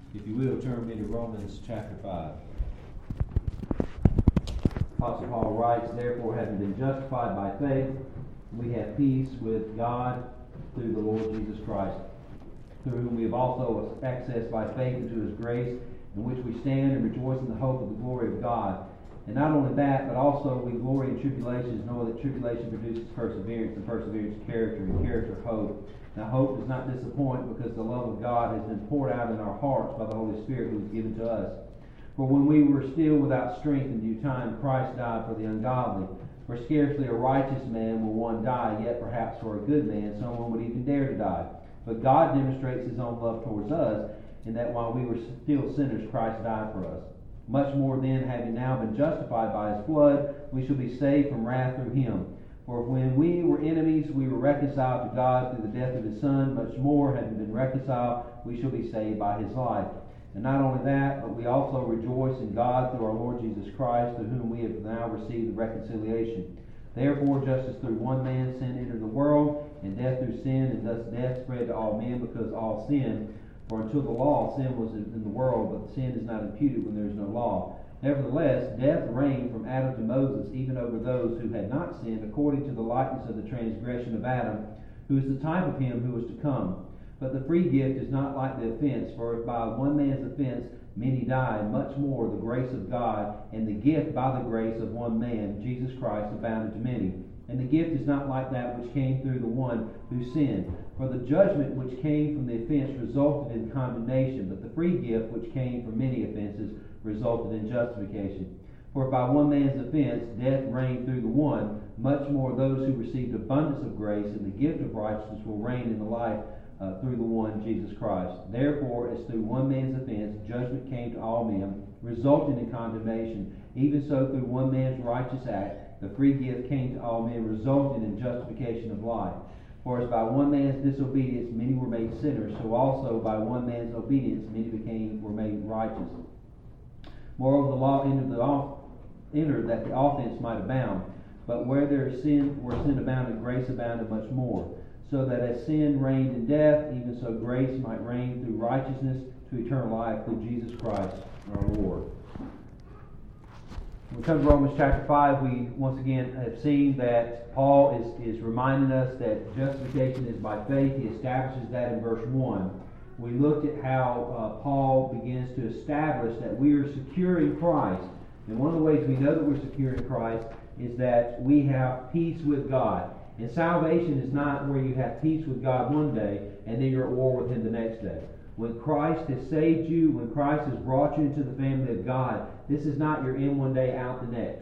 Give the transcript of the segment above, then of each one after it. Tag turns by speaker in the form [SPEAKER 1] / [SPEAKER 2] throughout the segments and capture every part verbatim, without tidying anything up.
[SPEAKER 1] If you will, turn me to Romans chapter five. Apostle Paul writes, "Therefore, having been justified by faith, we have peace with God through the Lord Jesus Christ, through whom we have also access by faith into his grace, in which we stand and rejoice in the hope of the glory of God. And not only that, but also we glory in tribulations, knowing that tribulation produces perseverance, and perseverance character, and character hope. Now hope does not disappoint, because the love of God has been poured out in our hearts by the Holy Spirit who was given to us. For when we were still without strength in due time, Christ died for the ungodly. For scarcely a righteous man will one die, yet perhaps for a good man someone would even dare to die. But God demonstrates his own love towards us, in that while we were still sinners, Christ died for us. Much more then, having now been justified by his blood, we shall be saved from wrath through him. For when we were enemies, we were reconciled to God through the death of his Son. Much more, having been reconciled, we shall be saved by his life. And not only that, but we also rejoice in God through our Lord Jesus Christ, through whom we have now received the reconciliation. Therefore, just as through one man sin entered the world, and death through sin, and thus death spread to all men because all sinned. For until the law, sin was in the world, but sin is not imputed when there is no law. Nevertheless, death reigned from Adam to Moses, even over those who had not sinned, according to the likeness of the transgression of Adam, who is the type of him who was to come. But the free gift is not like the offense, for if by one man's offense many died, much more the grace of God and the gift by the grace of one man, Jesus Christ, abounded to many. And the gift is not like that which came through the one who sinned. For the judgment which came from the offense resulted in condemnation, but the free gift which came from many offenses resulted in justification. For if by one man's offense death reigned through the one, much more those who received abundance of grace and the gift of righteousness will reign in the life uh, through the one, Jesus Christ. Therefore, as through one man's offense judgment came to all men, resulting in condemnation, even so through one man's righteous act the free gift came to all men, resulting in justification of life. For as by one man's disobedience many were made sinners, so also by one man's obedience many became were made righteous. Moreover, the law entered, the off, entered that the offense might abound. But where there is sin, where sin abounded, grace abounded much more. So that as sin reigned in death, even so grace might reign through righteousness to eternal life through Jesus Christ our Lord. When we come to Romans chapter five, we once again have seen that Paul is, is reminding us that justification is by faith. He establishes that in verse one. We looked at how uh, Paul begins to establish that we are secure in Christ. And one of the ways we know that we're secure in Christ is that we have peace with God. And salvation is not where you have peace with God one day and then you're at war with him the next day. When Christ has saved you, when Christ has brought you into the family of God, this is not you're in one day, out the next.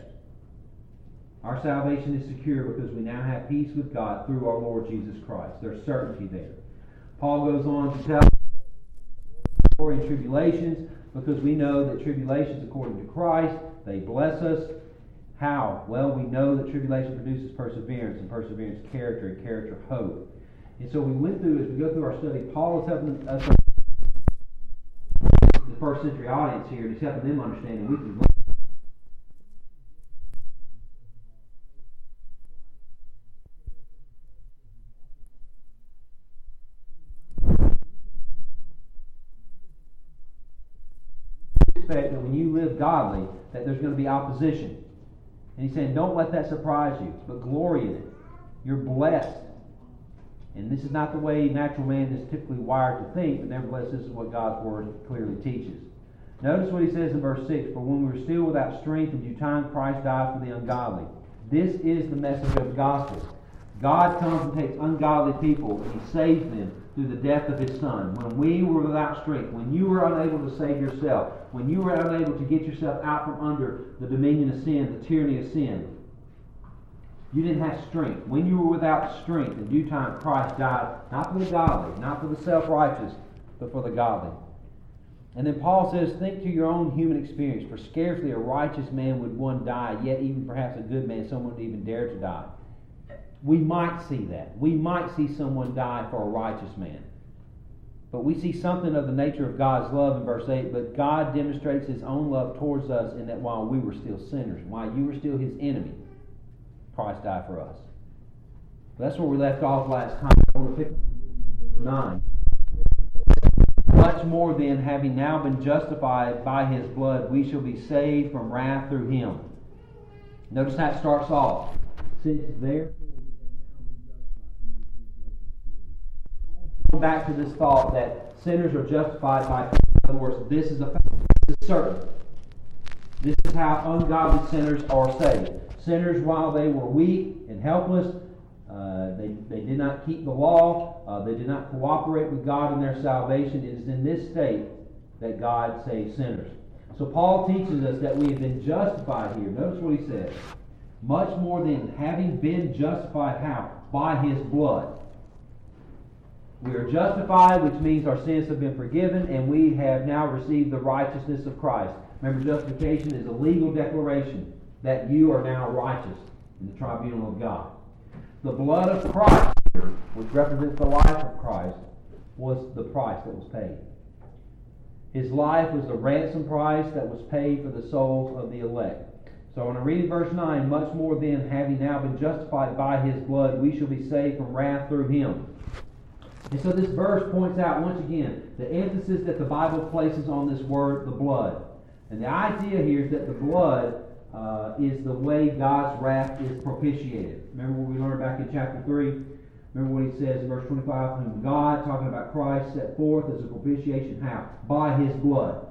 [SPEAKER 1] Our salvation is secure because we now have peace with God through our Lord Jesus Christ. There's certainty there. Paul goes on to tell us glory in tribulations, because we know that tribulations, according to Christ, they bless us. How? Well, we know that tribulation produces perseverance, and perseverance character, and character hope. And so we went through, as we go through our study, Paul is helping us, the first century audience here, and he's helping them understand, and we can learn. Expect that when you live godly, that there's going to be opposition. And he's saying, don't let that surprise you, but glory in it. You're blessed. And this is not the way natural man is typically wired to think, but nevertheless, this is what God's Word clearly teaches. Notice what he says in verse six, for when we were still without strength, in due time Christ died for the ungodly. This is the message of the gospel. God comes and takes ungodly people and he saves them through the death of his Son. When we were without strength, when you were unable to save yourself, when you were unable to get yourself out from under the dominion of sin, the tyranny of sin, you didn't have strength. When you were without strength, in due time Christ died, not for the godly, not for the self-righteous, but for the godly. And then Paul says, think to your own human experience, for scarcely a righteous man would one die, yet even perhaps a good man, someone would even dare to die. We might see that. We might see someone die for a righteous man. But we see something of the nature of God's love in verse eight. But God demonstrates his own love towards us in that while we were still sinners, while you were still his enemy, Christ died for us. That's where we left off last time. nine. much more then, having now been justified by His blood, we shall be saved from wrath through Him. Notice how it starts off. Since therefore we have now been justified. Back to this thought that sinners are justified by faith. In other words, this is a fact. This is certain. This is how ungodly sinners are saved. Sinners, while they were weak and helpless, uh, they, they did not keep the law, uh, they did not cooperate with God in their salvation. It is in this state that God saves sinners. So Paul teaches us that we have been justified here. Notice what he says. Much more than having been justified, how? By His blood. We are justified, which means our sins have been forgiven, and we have now received the righteousness of Christ. Remember, justification is a legal declaration that you are now righteous in the tribunal of God. The blood of Christ, which represents the life of Christ, was the price that was paid. His life was the ransom price that was paid for the souls of the elect. So when I read in verse nine, much more then, having now been justified by His blood, we shall be saved from wrath through Him. And so this verse points out once again the emphasis that the Bible places on this word, the blood. And the idea here is that the blood uh, is the way God's wrath is propitiated. Remember what we learned back in chapter three? Remember what he says in verse twenty-five? Whom God, talking about Christ, set forth as a propitiation. How? By His blood.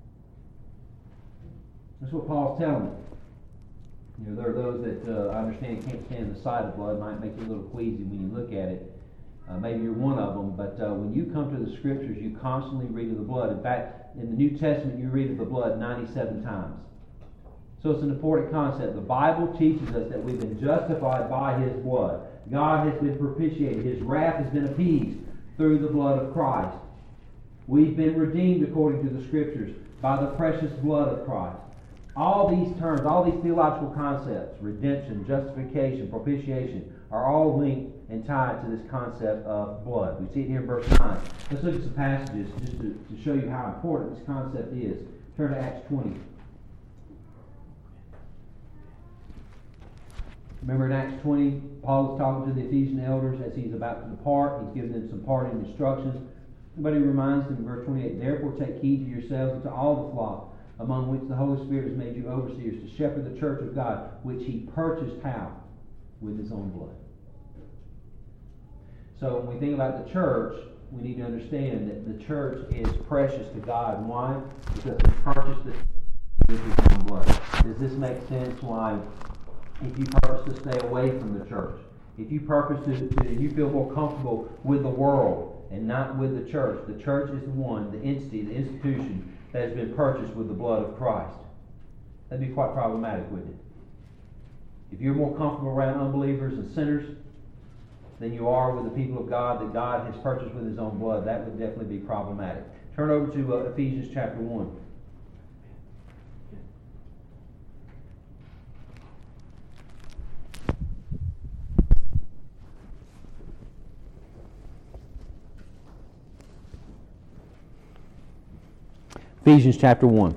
[SPEAKER 1] That's what Paul's telling them. You know, there are those that uh, I understand can't stand the sight of blood. It might make you a little queasy when you look at it. Uh, maybe you're one of them, but uh, when you come to the Scriptures, you constantly read of the blood. In fact, in the New Testament, you read of the blood ninety-seven times. So it's an important concept. The Bible teaches us that we've been justified by His blood. God has been propitiated. His wrath has been appeased through the blood of Christ. We've been redeemed according to the Scriptures by the precious blood of Christ. All these terms, all these theological concepts, redemption, justification, propitiation, are all linked and tied to this concept of blood. We see it here in verse nine. Let's look at some passages just to, to show you how important this concept is. Turn to Acts twenty. Remember in Acts twenty, Paul is talking to the Ephesian elders as he's about to depart. He's giving them some parting instructions. But he reminds them in verse twenty-eight, therefore take heed to yourselves and to all the flock, among which the Holy Spirit has made you overseers, to shepherd the church of God, which He purchased how? With His own blood. So when we think about the church, we need to understand that the church is precious to God. Why? Because He purchased it with His own blood. Does this make sense? Why, if you purpose to stay away from the church, if you purpose to, to you feel more comfortable with the world and not with the church, the church is the one, the entity, the institution that has been purchased with the blood of Christ. That'd be quite problematic, wouldn't it? If you're more comfortable around unbelievers and sinners than you are with the people of God that God has purchased with His own blood, that would definitely be problematic. Turn over to uh, Ephesians chapter one. Ephesians chapter one.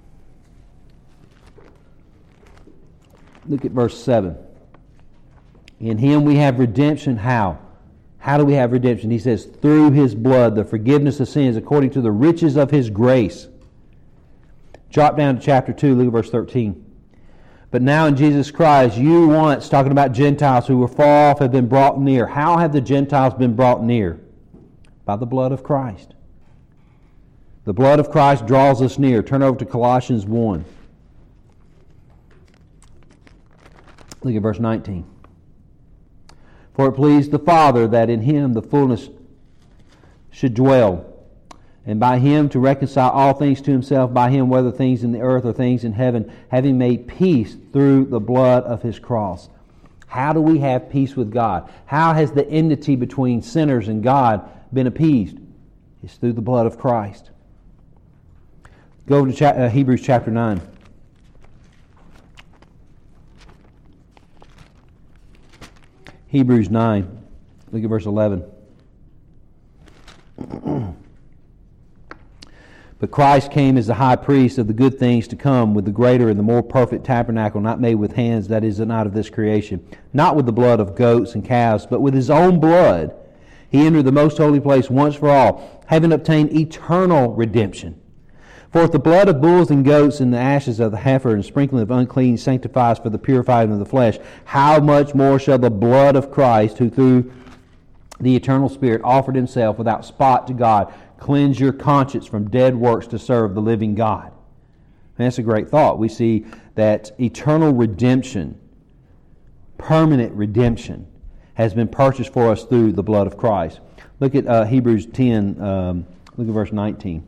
[SPEAKER 1] Look at verse seven. In Him we have redemption. How? How do we have redemption? He says, through His blood, the forgiveness of sins according to the riches of His grace. Drop down to chapter two, look at verse thirteen. But now in Jesus Christ, you once, talking about Gentiles who were far off, have been brought near. How have the Gentiles been brought near? By the blood of Christ. The blood of Christ draws us near. Turn over to Colossians one. Look at verse nineteen. For it pleased the Father that in Him the fullness should dwell, and by Him to reconcile all things to Himself, by Him, whether things in the earth or things in heaven, having made peace through the blood of His cross. How do we have peace with God? How has the enmity between sinners and God been appeased? It's through the blood of Christ. Go over to cha- uh, Hebrews chapter nine. Hebrews nine. Look at verse eleven. But Christ came as the high priest of the good things to come, with the greater and the more perfect tabernacle, not made with hands, that is not of this creation, not with the blood of goats and calves, but with His own blood.
[SPEAKER 2] He entered the most holy place once for all, having obtained eternal redemption. For if the blood of bulls and goats and the ashes of the heifer and sprinkling of unclean sanctifies for the purifying of the flesh, how much more shall the blood of Christ, who through the eternal Spirit offered himself without spot to God, cleanse your conscience from dead works to serve the living God? And that's a great thought. We see that eternal redemption, permanent redemption, has been purchased for us through the blood of Christ. Look at uh, Hebrews ten, um, look at verse nineteen.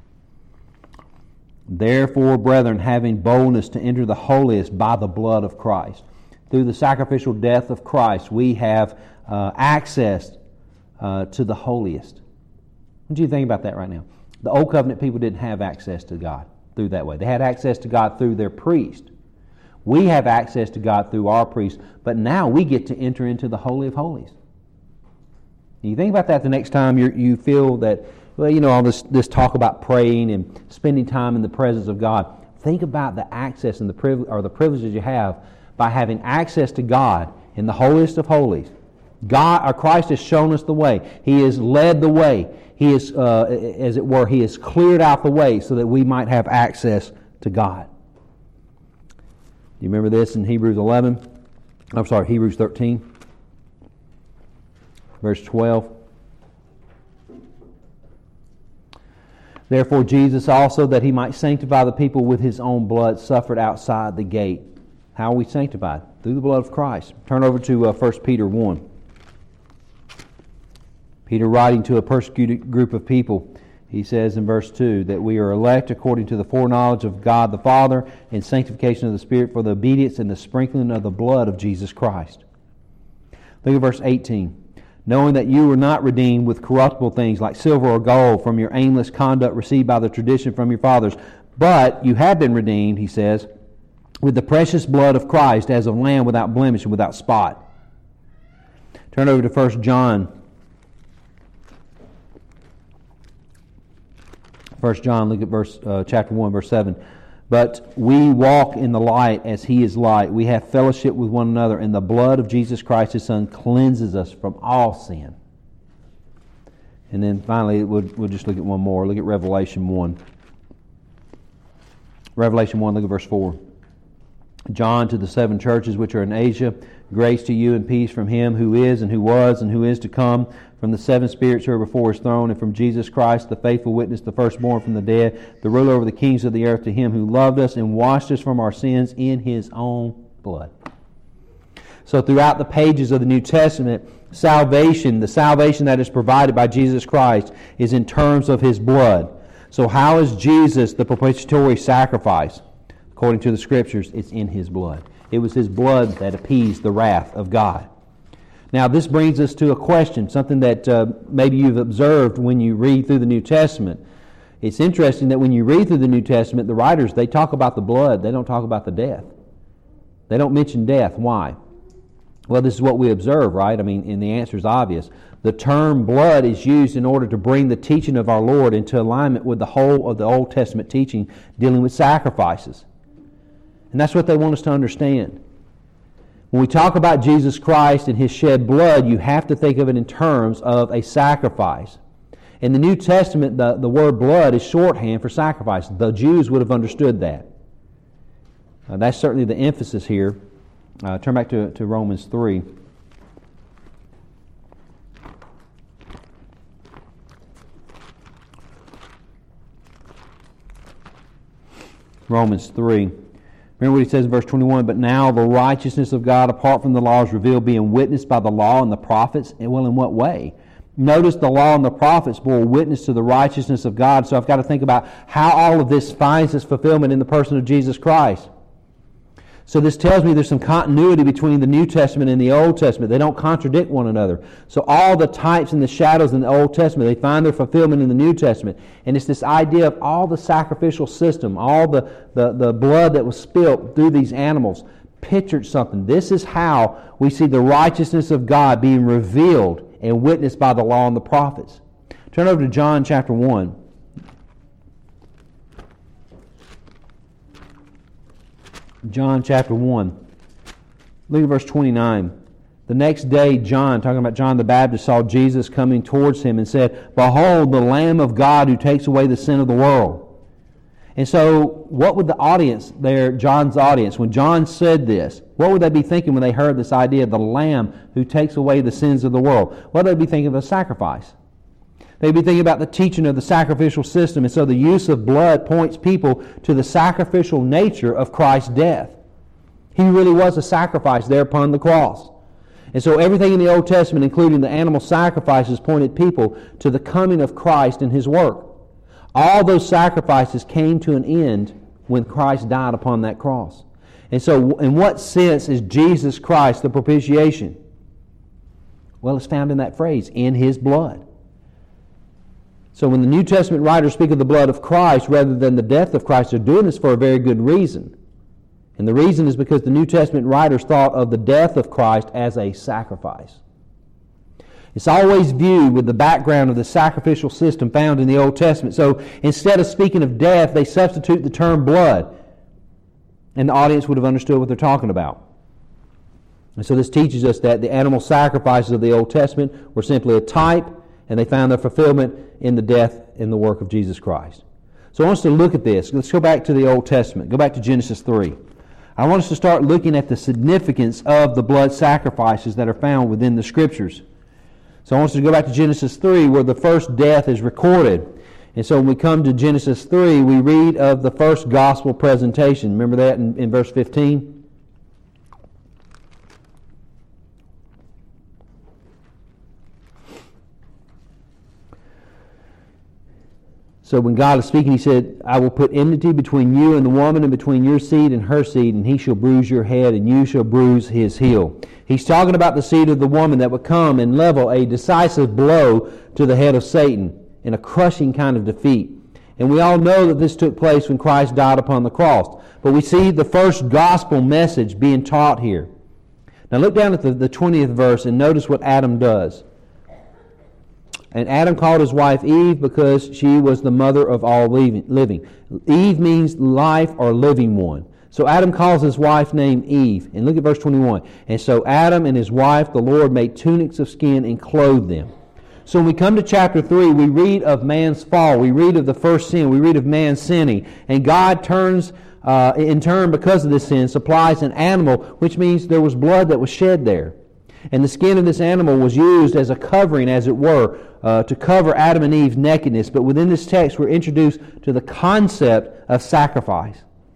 [SPEAKER 2] Therefore, brethren, having boldness to enter the holiest by the blood of Christ. Through the sacrificial death of Christ, we have uh, access uh, to the holiest. What do you think about that right now? The Old Covenant people didn't have access to God through that way. They had access to God through their priest. We have access to God through our priest, but now we get to enter into the Holy of Holies. You think about that the next time you you feel that, well, you know, all this, this talk about praying and spending time in the presence of God. Think about the access and the privilege, or the privileges you have by having access to God in the holiest of holies. God, or Christ has shown us the way. He has led the way. He is, uh, as it were, He has cleared out the way so that we might have access to God. You remember this in Hebrews eleven? I'm sorry, Hebrews thirteen, verse twelve. Therefore Jesus also, that He might sanctify the people with His own blood, suffered outside the gate. How are we sanctified? Through the blood of Christ. Turn over to uh, First Peter one. Peter, writing to a persecuted group of people, he says in verse two that we are elect according to the foreknowledge of God the Father and sanctification of the Spirit for the obedience and the sprinkling of the blood of Jesus Christ. Look at verse eighteen. Knowing that you were not redeemed with corruptible things like silver or gold from your aimless conduct received by the tradition from your fathers, but you have been redeemed, he says, with the precious blood of Christ as of lamb without blemish and without spot. Turn over to First John. First John, look at verse uh, chapter one, verse seven. But we walk in the light as He is light. We have fellowship with one another, and the blood of Jesus Christ, His Son, cleanses us from all sin. And then finally, we'll, we'll just look at one more. Look at Revelation one. Revelation one, look at verse four. John, to the seven churches which are in Asia, grace to you and peace from Him who is and who was and who is to come, from the seven spirits who are before His throne, and from Jesus Christ, the faithful witness, the firstborn from the dead, the ruler over the kings of the earth, to Him who loved us and washed us from our sins in His own blood. So throughout the pages of the New Testament, salvation, the salvation that is provided by Jesus Christ, is in terms of His blood. So how is Jesus the propitiatory sacrifice? According to the Scriptures, it's in His blood. It was His blood that appeased the wrath of God. Now, this brings us to a question, something that uh, maybe you've observed when you read through the New Testament. It's interesting that when you read through the New Testament, the writers, they talk about the blood. They don't talk about the death. They don't mention death. Why? Well, this is what we observe, right? I mean, and the answer is obvious. The term blood is used in order to bring the teaching of our Lord into alignment with the whole of the Old Testament teaching dealing with sacrifices. And that's what they want us to understand. When we talk about Jesus Christ and His shed blood, you have to think of it in terms of a sacrifice. In the New Testament, the, the word blood is shorthand for sacrifice. The Jews would have understood that. Uh, that's certainly the emphasis here. Uh, turn back to, to Romans three. Romans three. Remember what he says in verse twenty-one, but now the righteousness of God apart from the law is revealed, being witnessed by the law and the prophets. And well, in what way? Notice the law and the prophets bore witness to the righteousness of God. So I've got to think about how all of this finds its fulfillment in the person of Jesus Christ. So this tells me there's some continuity between the New Testament and the Old Testament. They don't contradict one another. So all the types and the shadows in the Old Testament, they find their fulfillment in the New Testament. And it's this idea of all the sacrificial system, all the, the, the blood that was spilt through these animals, pictured something. This is how we see the righteousness of God being revealed and witnessed by the law and the prophets. Turn over to John chapter one. John chapter one. Look at verse twenty-nine. The next day, John, talking about John the Baptist, saw Jesus coming towards him and said, "Behold, the Lamb of God who takes away the sin of the world." And so, what would the audience there, John's audience, when John said this, what would they be thinking when they heard this idea of the Lamb who takes away the sins of the world? What would they be thinking of a sacrifice? They'd be thinking about the teaching of the sacrificial system, and so the use of blood points people to the sacrificial nature of Christ's death. He really was a sacrifice there upon the cross. And so everything in the Old Testament, including the animal sacrifices, pointed people to the coming of Christ and His work. All those sacrifices came to an end when Christ died upon that cross. And so in what sense is Jesus Christ the propitiation? Well, it's found in that phrase, in His blood. So when the New Testament writers speak of the blood of Christ rather than the death of Christ, they're doing this for a very good reason. And the reason is because the New Testament writers thought of the death of Christ as a sacrifice. It's always viewed with the background of the sacrificial system found in the Old Testament. So instead of speaking of death, they substitute the term blood. And the audience would have understood what they're talking about. And so this teaches us that the animal sacrifices of the Old Testament were simply a type, and they found their fulfillment in the death and the work of Jesus Christ. So I want us to look at this. Let's go back to the Old Testament. Go back to Genesis three. I want us to start looking at the significance of the blood sacrifices that are found within the Scriptures. So I want us to go back to Genesis three, where the first death is recorded. And so when we come to Genesis three, we read of the first gospel presentation. Remember that in, in verse fifteen? So when God is speaking, He said, "I will put enmity between you and the woman, and between your seed and her seed, and he shall bruise your head, and you shall bruise his heel." He's talking about the seed of the woman that would come and level a decisive blow to the head of Satan in a crushing kind of defeat. And we all know that this took place when Christ died upon the cross. But we see the first gospel message being taught here. Now look down at the, the twentieth verse and notice what Adam does. "And Adam called his wife Eve because she was the mother of all living." Eve means life or living one. So Adam calls his wife named Eve. And look at verse twenty-one. "And so Adam and his wife, the Lord, made tunics of skin and clothed them." So when we come to chapter three, we read of man's fall. We read of the first sin. We read of man sinning. And God turns, uh, in turn, because of this sin, supplies an animal, which means there was blood that was shed there. And the skin of this animal was used as a covering, as it were, uh, to cover Adam and Eve's nakedness. But within this text, we're introduced to the concept of sacrifice.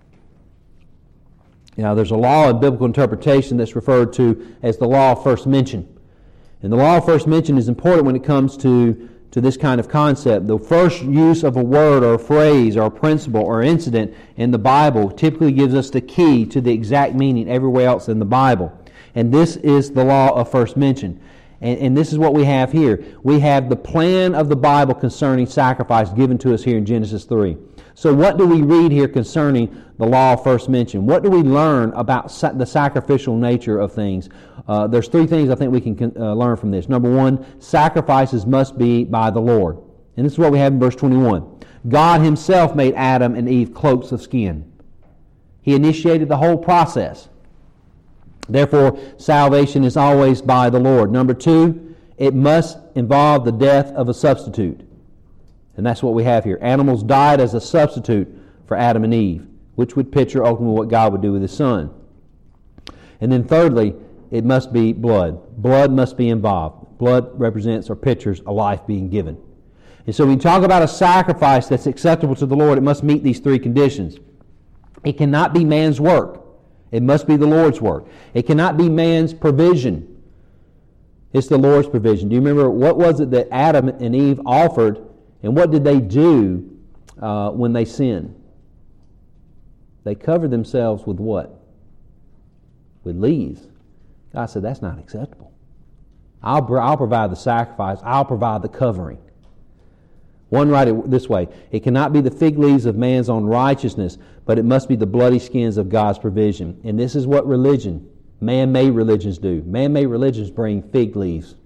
[SPEAKER 2] Now, there's a law in biblical interpretation that's referred to as the law of first mention. And the law of first mention is important when it comes to, to this kind of concept. The first use of a word or a phrase or a principle or incident in the Bible typically gives us the key to the exact meaning everywhere else in the Bible. And this is the law of first mention. And, and this is what we have here. We have the plan of the Bible concerning sacrifice given to us here in Genesis three. So what do we read here concerning the law of first mention? What do we learn about sa- the sacrificial nature of things? Uh, there's three things I think we can uh, learn from this. Number one, sacrifices must be by the Lord. And this is what we have in verse twenty-one. God Himself made Adam and Eve cloaks of skin. He initiated the whole process. Therefore, salvation is always by the Lord. Number two, it must involve the death of a substitute. And that's what we have here. Animals died as a substitute for Adam and Eve, which would picture ultimately what God would do with His Son. And then thirdly, it must be blood. Blood must be involved. Blood represents or pictures a life being given. And so when we talk about a sacrifice that's acceptable to the Lord, it must meet these three conditions. It cannot be man's work. It must be the Lord's work. It cannot be man's provision. It's the Lord's provision. Do you remember what was it that Adam and Eve offered, and what did they do uh, when they sinned? They covered themselves with what? With leaves. God said, that's not acceptable. I'll, I'll provide the sacrifice. I'll provide the covering. One write it this way: it cannot be the fig leaves of man's own righteousness, but it must be the bloody skins of God's provision. And this is what religion, man-made religions do. Man-made religions bring fig leaves.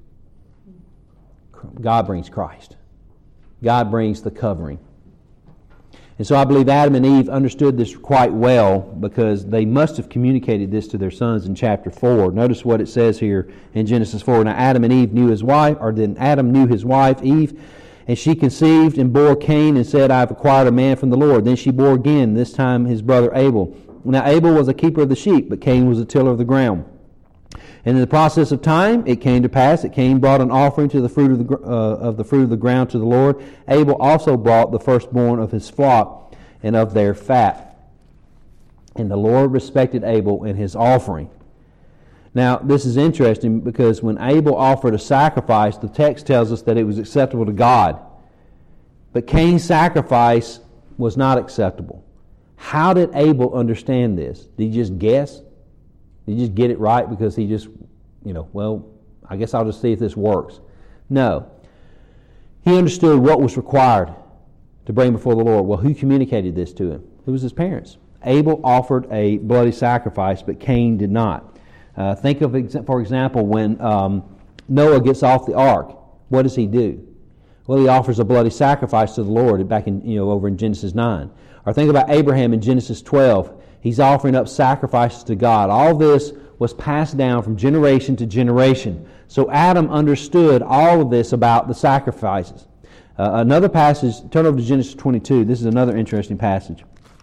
[SPEAKER 2] God brings Christ. God brings the covering. And so I believe Adam and Eve understood this quite well because they must have communicated this to their sons in chapter four. Notice what it says here in Genesis four. Now Adam and Eve knew his wife, or then Adam knew his wife, Eve, and she conceived and bore Cain and said, I have acquired a man from the Lord. Then she bore again, this time his brother Abel. Now Abel was a keeper of the sheep, but Cain was a tiller of the ground. And in the process of time, it came to pass that Cain brought an offering to the fruit of the uh, of the fruit of the ground to the Lord. Abel also brought the firstborn of his flock and of their fat. And the Lord respected Abel and his offering. Now, this is interesting because when Abel offered a sacrifice, the text tells us that it was acceptable to God. But Cain's sacrifice was not acceptable. How did Abel understand this? Did he just guess? Did he just get it right because he just, you know, well, I guess I'll just see if this works? No. He understood what was required to bring before the Lord. Well, who communicated this to him? It was his parents. Abel offered a bloody sacrifice, but Cain did not. Uh, think of, for example, when um, Noah gets off the ark, what does he do? Well, he offers a bloody sacrifice to the Lord back in, you know, over in Genesis nine. Or think about Abraham in Genesis twelve. He's offering up sacrifices to God. All this was passed down from generation to generation. So Adam understood all of this about the sacrifices. Uh, another passage, turn over to Genesis twenty-two. This is another interesting passage.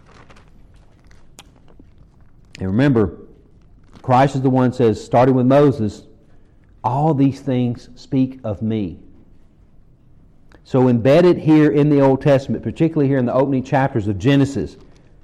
[SPEAKER 2] And remember, Christ is the one who says, starting with Moses, all these things speak of me. So embedded here in the Old Testament, particularly here in the opening chapters of Genesis,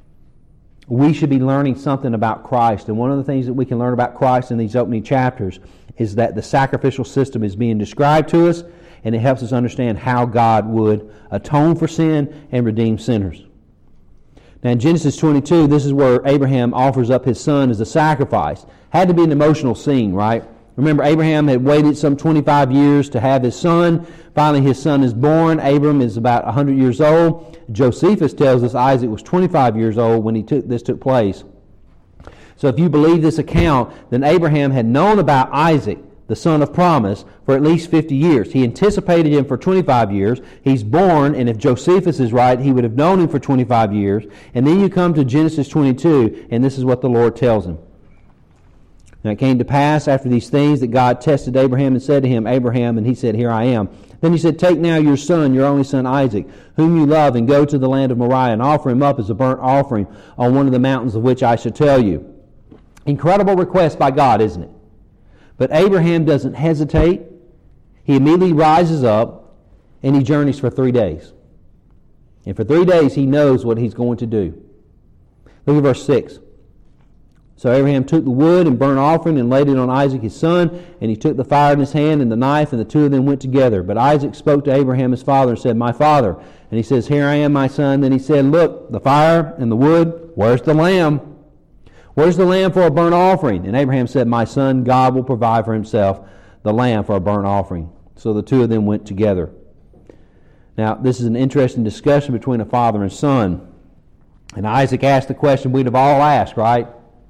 [SPEAKER 2] we should be learning something about Christ. And one of the things that we can learn about Christ in these opening chapters is that the sacrificial system is being described to us, and it helps us understand how God would atone for sin and redeem sinners. Now in Genesis twenty-two, this is where Abraham offers up his son as a sacrifice. Had to be an emotional scene, right? Remember, Abraham had waited some twenty-five years to have his son. Finally, his son is born. Abram is about one hundred years old. Josephus tells us Isaac was twenty-five years old when he took, this took place. So if you believe this account, then Abraham had known about Isaac, the son of promise, for at least fifty years. He anticipated him for twenty-five years. He's born, and if Josephus is right, he would have known him for twenty-five years. And then you come to Genesis twenty-two, and this is what the Lord tells him. Now it came to pass after these things that God tested Abraham and said to him, Abraham, and he said, Here I am. Then he said, Take now your son, your only son Isaac, whom you love, and go to the land of Moriah, and offer him up as a burnt offering on one of the mountains of which I shall tell you. Incredible request by God, isn't it? But Abraham doesn't hesitate. He immediately rises up, and he journeys for three days. And for three days he knows what he's going to do. Look at verse six. So Abraham took the wood and burnt offering and laid it on Isaac his son, and he took the fire in his hand and the knife, and the two of them went together. But Isaac spoke to Abraham his father and said, My father. And he says, Here I am, my son. Then he said, Look, the fire and the wood, where's the lamb? Where's the lamb for a burnt offering? And Abraham said, My son, God will provide for himself the lamb for a burnt offering. So the two of them went together. Now, this is an interesting discussion between a father and son. And Isaac asked the question we'd have all asked, right?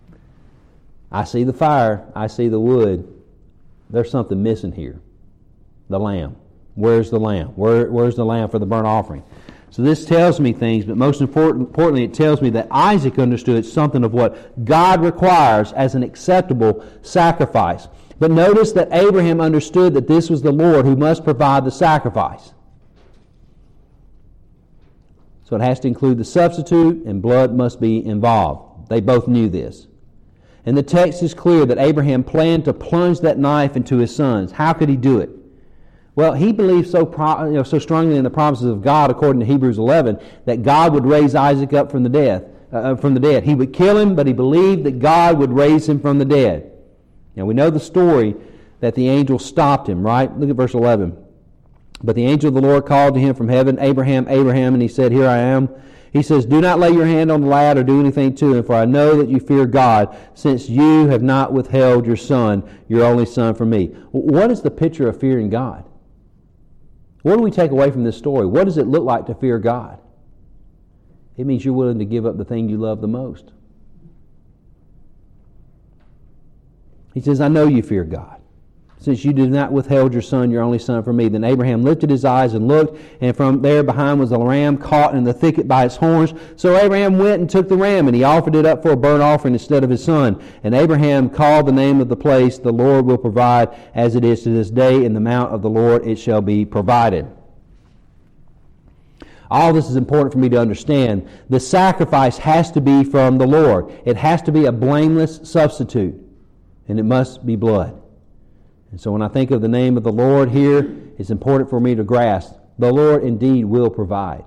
[SPEAKER 2] I see the fire, I see the wood. There's something missing here. The lamb. Where's the lamb? Where, where's the lamb for the burnt offering? So this tells me things, but most important, importantly, it tells me that Isaac understood something of what God requires as an acceptable sacrifice. But notice that Abraham understood that this was the Lord who must provide the sacrifice. So it has to include the substitute, and blood must be involved. They both knew this. And the text is clear that Abraham planned to plunge that knife into his sons. How could he do it? Well, he believed so pro, you know, so strongly in the promises of God, according to Hebrews eleven, that God would raise Isaac up from the death, uh, from the dead. He would kill him, but he believed that God would raise him from the dead. Now we know the story that the angel stopped him, right? Look at verse eleven. But the angel of the Lord called to him from heaven, Abraham, Abraham, and he said, Here I am. He says, Do not lay your hand on the lad or do anything to him, for I know that you fear God, since you have not withheld your son, your only son, from me. What is the picture of fearing God? What do we take away from this story? What does it look like to fear God? It means you're willing to give up the thing you love the most. He says, I know you fear God. since you did not withhold your son, your only son, from me. Then Abraham lifted his eyes and looked, and from there behind was a ram caught in the thicket by its horns. So Abraham went and took the ram, and he offered it up for a burnt offering instead of his son. And Abraham called the name of the place, The Lord will provide, as it is to this day. In the mount of the Lord it shall be provided. All this is important for me to understand. The sacrifice has to be from the Lord. It has to be a blameless substitute, and it must be blood. And so when I think of the name of the Lord here, it's important for me to grasp the Lord indeed will provide.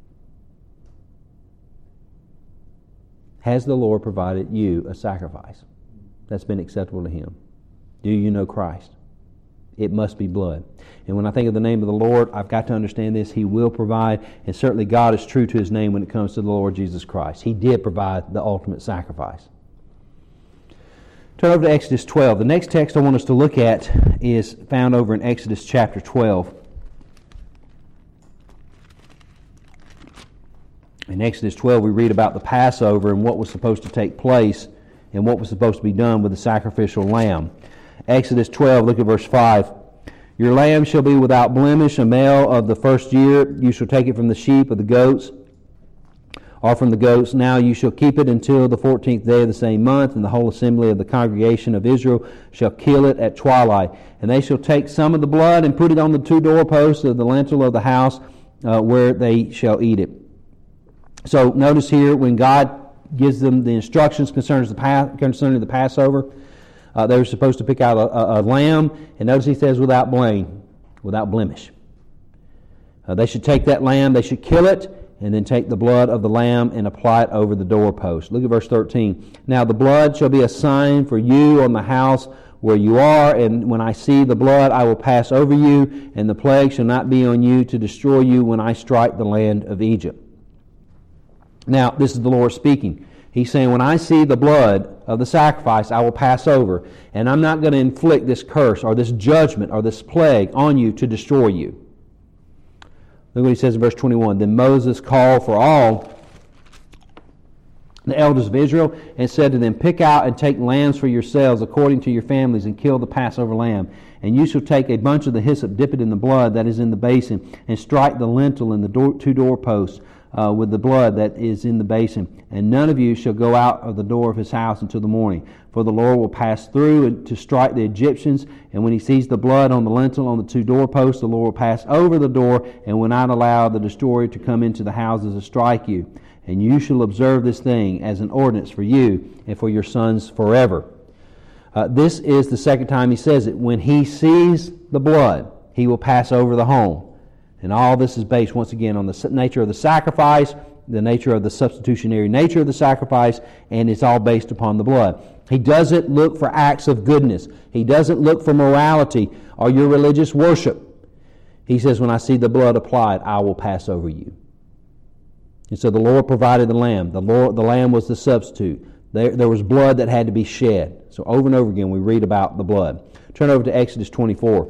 [SPEAKER 2] Has the Lord provided you a sacrifice that's been acceptable to Him? Do you know Christ? It must be blood. And when I think of the name of the Lord, I've got to understand this. He will provide, and certainly God is true to His name when it comes to the Lord Jesus Christ. He did provide the ultimate sacrifice. Turn over to Exodus twelve. The next text I want us to look at is found over in Exodus chapter twelve. In Exodus twelve, we read about the Passover and what was supposed to take place and what was supposed to be done with the sacrificial lamb. Exodus twelve, look at verse five. Your lamb shall be without blemish, a male of the first year. You shall take it from the sheep or the goats, or from the goats. Now you shall keep it until the fourteenth day of the same month, and the whole assembly of the congregation of Israel shall kill it at twilight. And they shall take some of the blood and put it on the two doorposts of the lintel of the house, uh, where they shall eat it. So notice here, when God gives them the instructions concerning the, pa- concerning the Passover, uh, they were supposed to pick out a, a, a lamb, and notice He says without blame, without blemish. Uh, they should take that lamb, they should kill it, and then take the blood of the lamb and apply it over the doorpost. Look at verse thirteen. Now the blood shall be a sign for you on the house where you are, and when I see the blood I will pass over you, and the plague shall not be on you to destroy you when I strike the land of Egypt. Now, this is the Lord speaking. He's saying, when I see the blood of the sacrifice, I will pass over, and I'm not going to inflict this curse or this judgment or this plague on you to destroy you. Look what He says in verse twenty-one. Then Moses called for all the elders of Israel and said to them, pick out and take lambs for yourselves according to your families, and kill the Passover lamb. And you shall take a bunch of the hyssop, dip it in the blood that is in the basin, and strike the lintel and the door, two doorposts uh, with the blood that is in the basin. And none of you shall go out of the door of his house until the morning. For the Lord will pass through to strike the Egyptians, and when He sees the blood on the lintel on the two doorposts, the Lord will pass over the door and will not allow the destroyer to come into the houses to strike you. And you shall observe this thing as an ordinance for you and for your sons forever. Uh, this is the second time He says it. When He sees the blood, He will pass over the home. And all this is based, once again, on the nature of the sacrifice, the nature of the substitutionary nature of the sacrifice, and it's all based upon the blood. He doesn't look for acts of goodness. He doesn't look for morality or your religious worship. He says, when I see the blood applied, I will pass over you. And so the Lord provided the lamb. The Lord, the lamb was the substitute. There, there was blood that had to be shed. So over and over again we read about the blood. Turn over to Exodus twenty-four.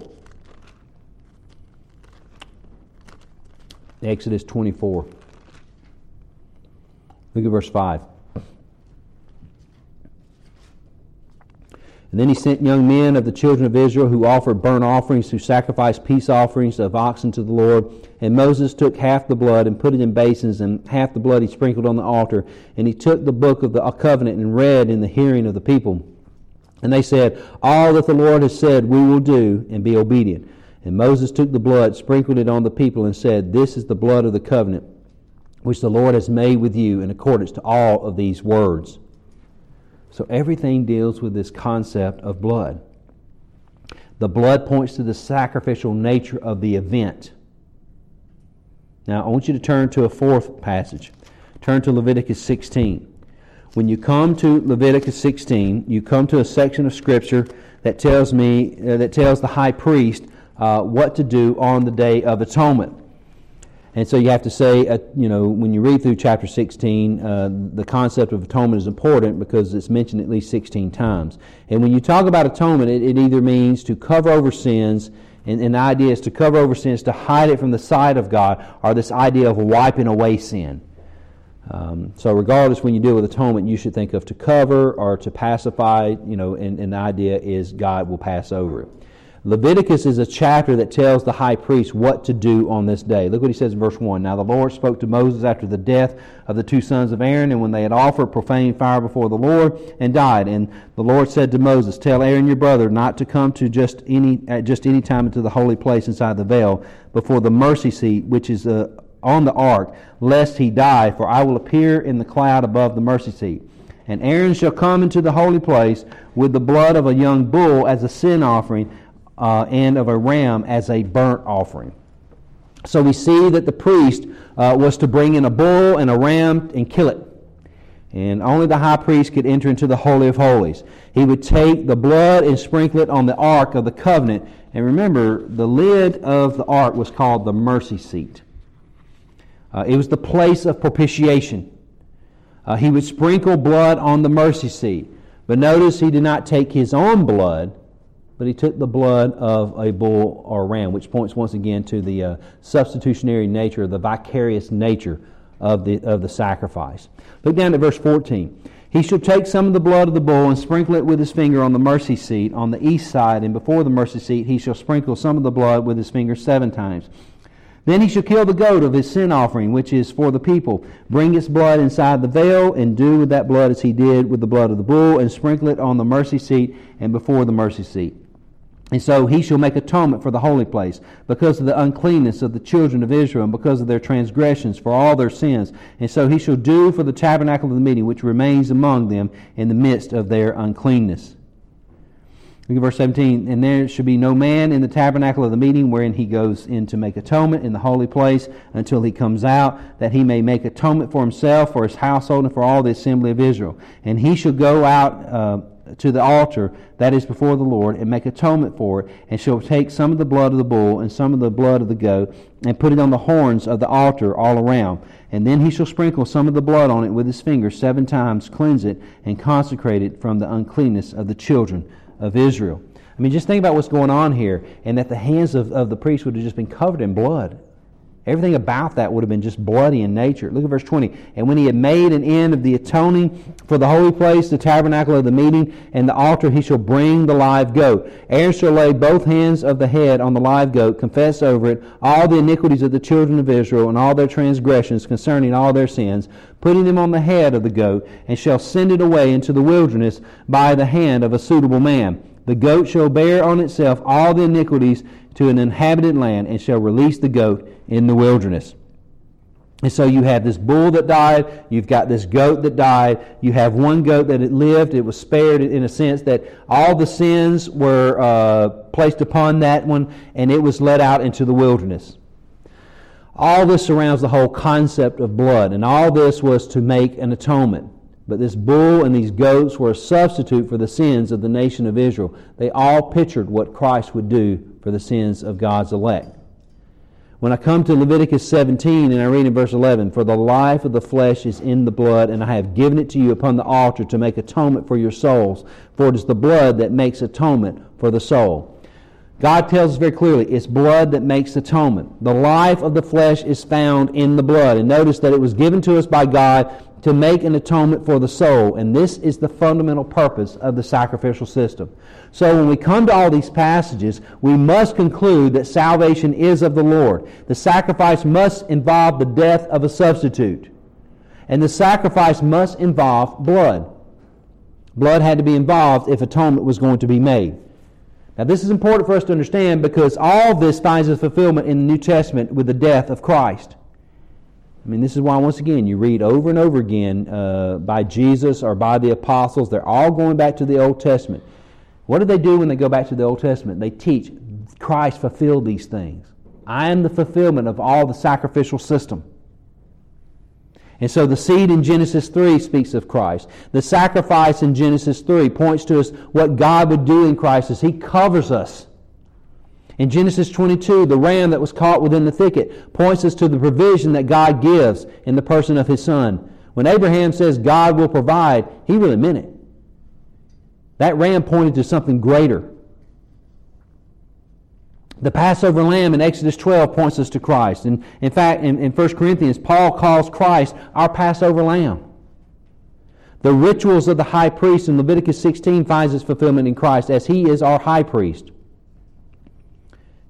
[SPEAKER 2] Exodus twenty-four. Look at verse five. And then He sent young men of the children of Israel who offered burnt offerings, who sacrificed peace offerings of oxen to the Lord. And Moses took half the blood and put it in basins, and half the blood he sprinkled on the altar. And he took the book of the covenant and read in the hearing of the people. And they said, all that the Lord has said we will do, and be obedient. And Moses took the blood, sprinkled it on the people, and said, this is the blood of the covenant, which the Lord has made with you in accordance to all of these words. So everything deals with this concept of blood. The blood points to the sacrificial nature of the event. Now, I want you to turn to a fourth passage. Turn to Leviticus sixteen. When you come to Leviticus sixteen, you come to a section of Scripture that tells me, uh, that tells the high priest uh, what to do on the Day of Atonement. And so you have to say, uh, you know, when you read through chapter sixteen, uh, the concept of atonement is important because it's mentioned at least sixteen times. And when you talk about atonement, it, it either means to cover over sins, and, and the idea is to cover over sins, to hide it from the sight of God, or this idea of wiping away sin. Um, so regardless, when you deal with atonement, you should think of to cover or to pacify, you know, and, and the idea is God will pass over it. Leviticus is a chapter that tells the high priest what to do on this day. Look what he says in verse one. Now the Lord spoke to Moses after the death of the two sons of Aaron, and when they had offered profane fire before the Lord, and died. And the Lord said to Moses, tell Aaron your brother not to come to just any at just any time into the holy place inside the veil, before the mercy seat, which is uh, on the ark, lest he die, for I will appear in the cloud above the mercy seat. And Aaron shall come into the holy place with the blood of a young bull as a sin offering, Uh, and of a ram as a burnt offering. So we see that the priest uh, was to bring in a bull and a ram and kill it. And only the high priest could enter into the Holy of Holies. He would take the blood and sprinkle it on the Ark of the Covenant. And remember, the lid of the Ark was called the mercy seat. Uh, it was the place of propitiation. Uh, he would sprinkle blood on the mercy seat. But notice he did not take his own blood, but he took the blood of a bull or ram, which points once again to the uh, substitutionary nature, the vicarious nature of the of the sacrifice. Look down at verse fourteen. He shall take some of the blood of the bull and sprinkle it with his finger on the mercy seat on the east side, and before the mercy seat he shall sprinkle some of the blood with his finger seven times. Then he shall kill the goat of his sin offering, which is for the people. Bring its blood inside the veil, and do with that blood as he did with the blood of the bull, and sprinkle it on the mercy seat and before the mercy seat. And so he shall make atonement for the holy place, because of the uncleanness of the children of Israel, and because of their transgressions, for all their sins. And so he shall do for the tabernacle of the meeting, which remains among them in the midst of their uncleanness. Look at verse seventeen. And there shall be no man in the tabernacle of the meeting, wherein he goes in to make atonement in the holy place, until he comes out, that he may make atonement for himself, for his household, and for all the assembly of Israel. And he shall go out uh, to the altar that is before the Lord, and make atonement for it, and shall take some of the blood of the bull and some of the blood of the goat, and put it on the horns of the altar all around. And then he shall sprinkle some of the blood on it with his finger seven times, cleanse it, and consecrate it from the uncleanness of the children of Israel. I mean, just think about what's going on here, and that the hands of, of the priest would have just been covered in blood. Everything about that would have been just bloody in nature. Look at verse twenty. And when he had made an end of the atoning for the holy place, the tabernacle of the meeting, and the altar, he shall bring the live goat. Aaron shall lay both hands of the head on the live goat, confess over it all the iniquities of the children of Israel, and all their transgressions concerning all their sins, putting them on the head of the goat, and shall send it away into the wilderness by the hand of a suitable man. The goat shall bear on itself all the iniquities to an inhabited land, and shall release the goat in the wilderness. And so you have this bull that died, you've got this goat that died, you have one goat that had lived, it was spared in a sense that all the sins were uh, placed upon that one, and it was let out into the wilderness. All this surrounds the whole concept of blood, and all this was to make an atonement. But this bull and these goats were a substitute for the sins of the nation of Israel. They all pictured what Christ would do for the sins of God's elect. When I come to Leviticus seventeen and I read in verse eleven, for the life of the flesh is in the blood, and I have given it to you upon the altar to make atonement for your souls, for it is the blood that makes atonement for the soul. God tells us very clearly, it's blood that makes atonement. The life of the flesh is found in the blood. And notice that it was given to us by God to make an atonement for the soul. And this is the fundamental purpose of the sacrificial system. So when we come to all these passages, we must conclude that salvation is of the Lord. The sacrifice must involve the death of a substitute. And the sacrifice must involve blood. Blood had to be involved if atonement was going to be made. Now this is important for us to understand, because all this finds its fulfillment in the New Testament with the death of Christ. I mean, this is why, once again, you read over and over again uh, by Jesus or by the apostles, they're all going back to the Old Testament. What do they do when they go back to the Old Testament? They teach Christ fulfilled these things. I am the fulfillment of all the sacrificial system. And so the seed in Genesis three speaks of Christ. The sacrifice in Genesis three points to us what God would do in Christ as He covers us. In Genesis twenty-two, the ram that was caught within the thicket points us to the provision that God gives in the person of His Son. When Abraham says God will provide, he really meant it. That ram pointed to something greater. The Passover lamb in Exodus twelve points us to Christ. And in fact, in, in First Corinthians, Paul calls Christ our Passover lamb. The rituals of the high priest in Leviticus sixteen finds its fulfillment in Christ, as He is our high priest.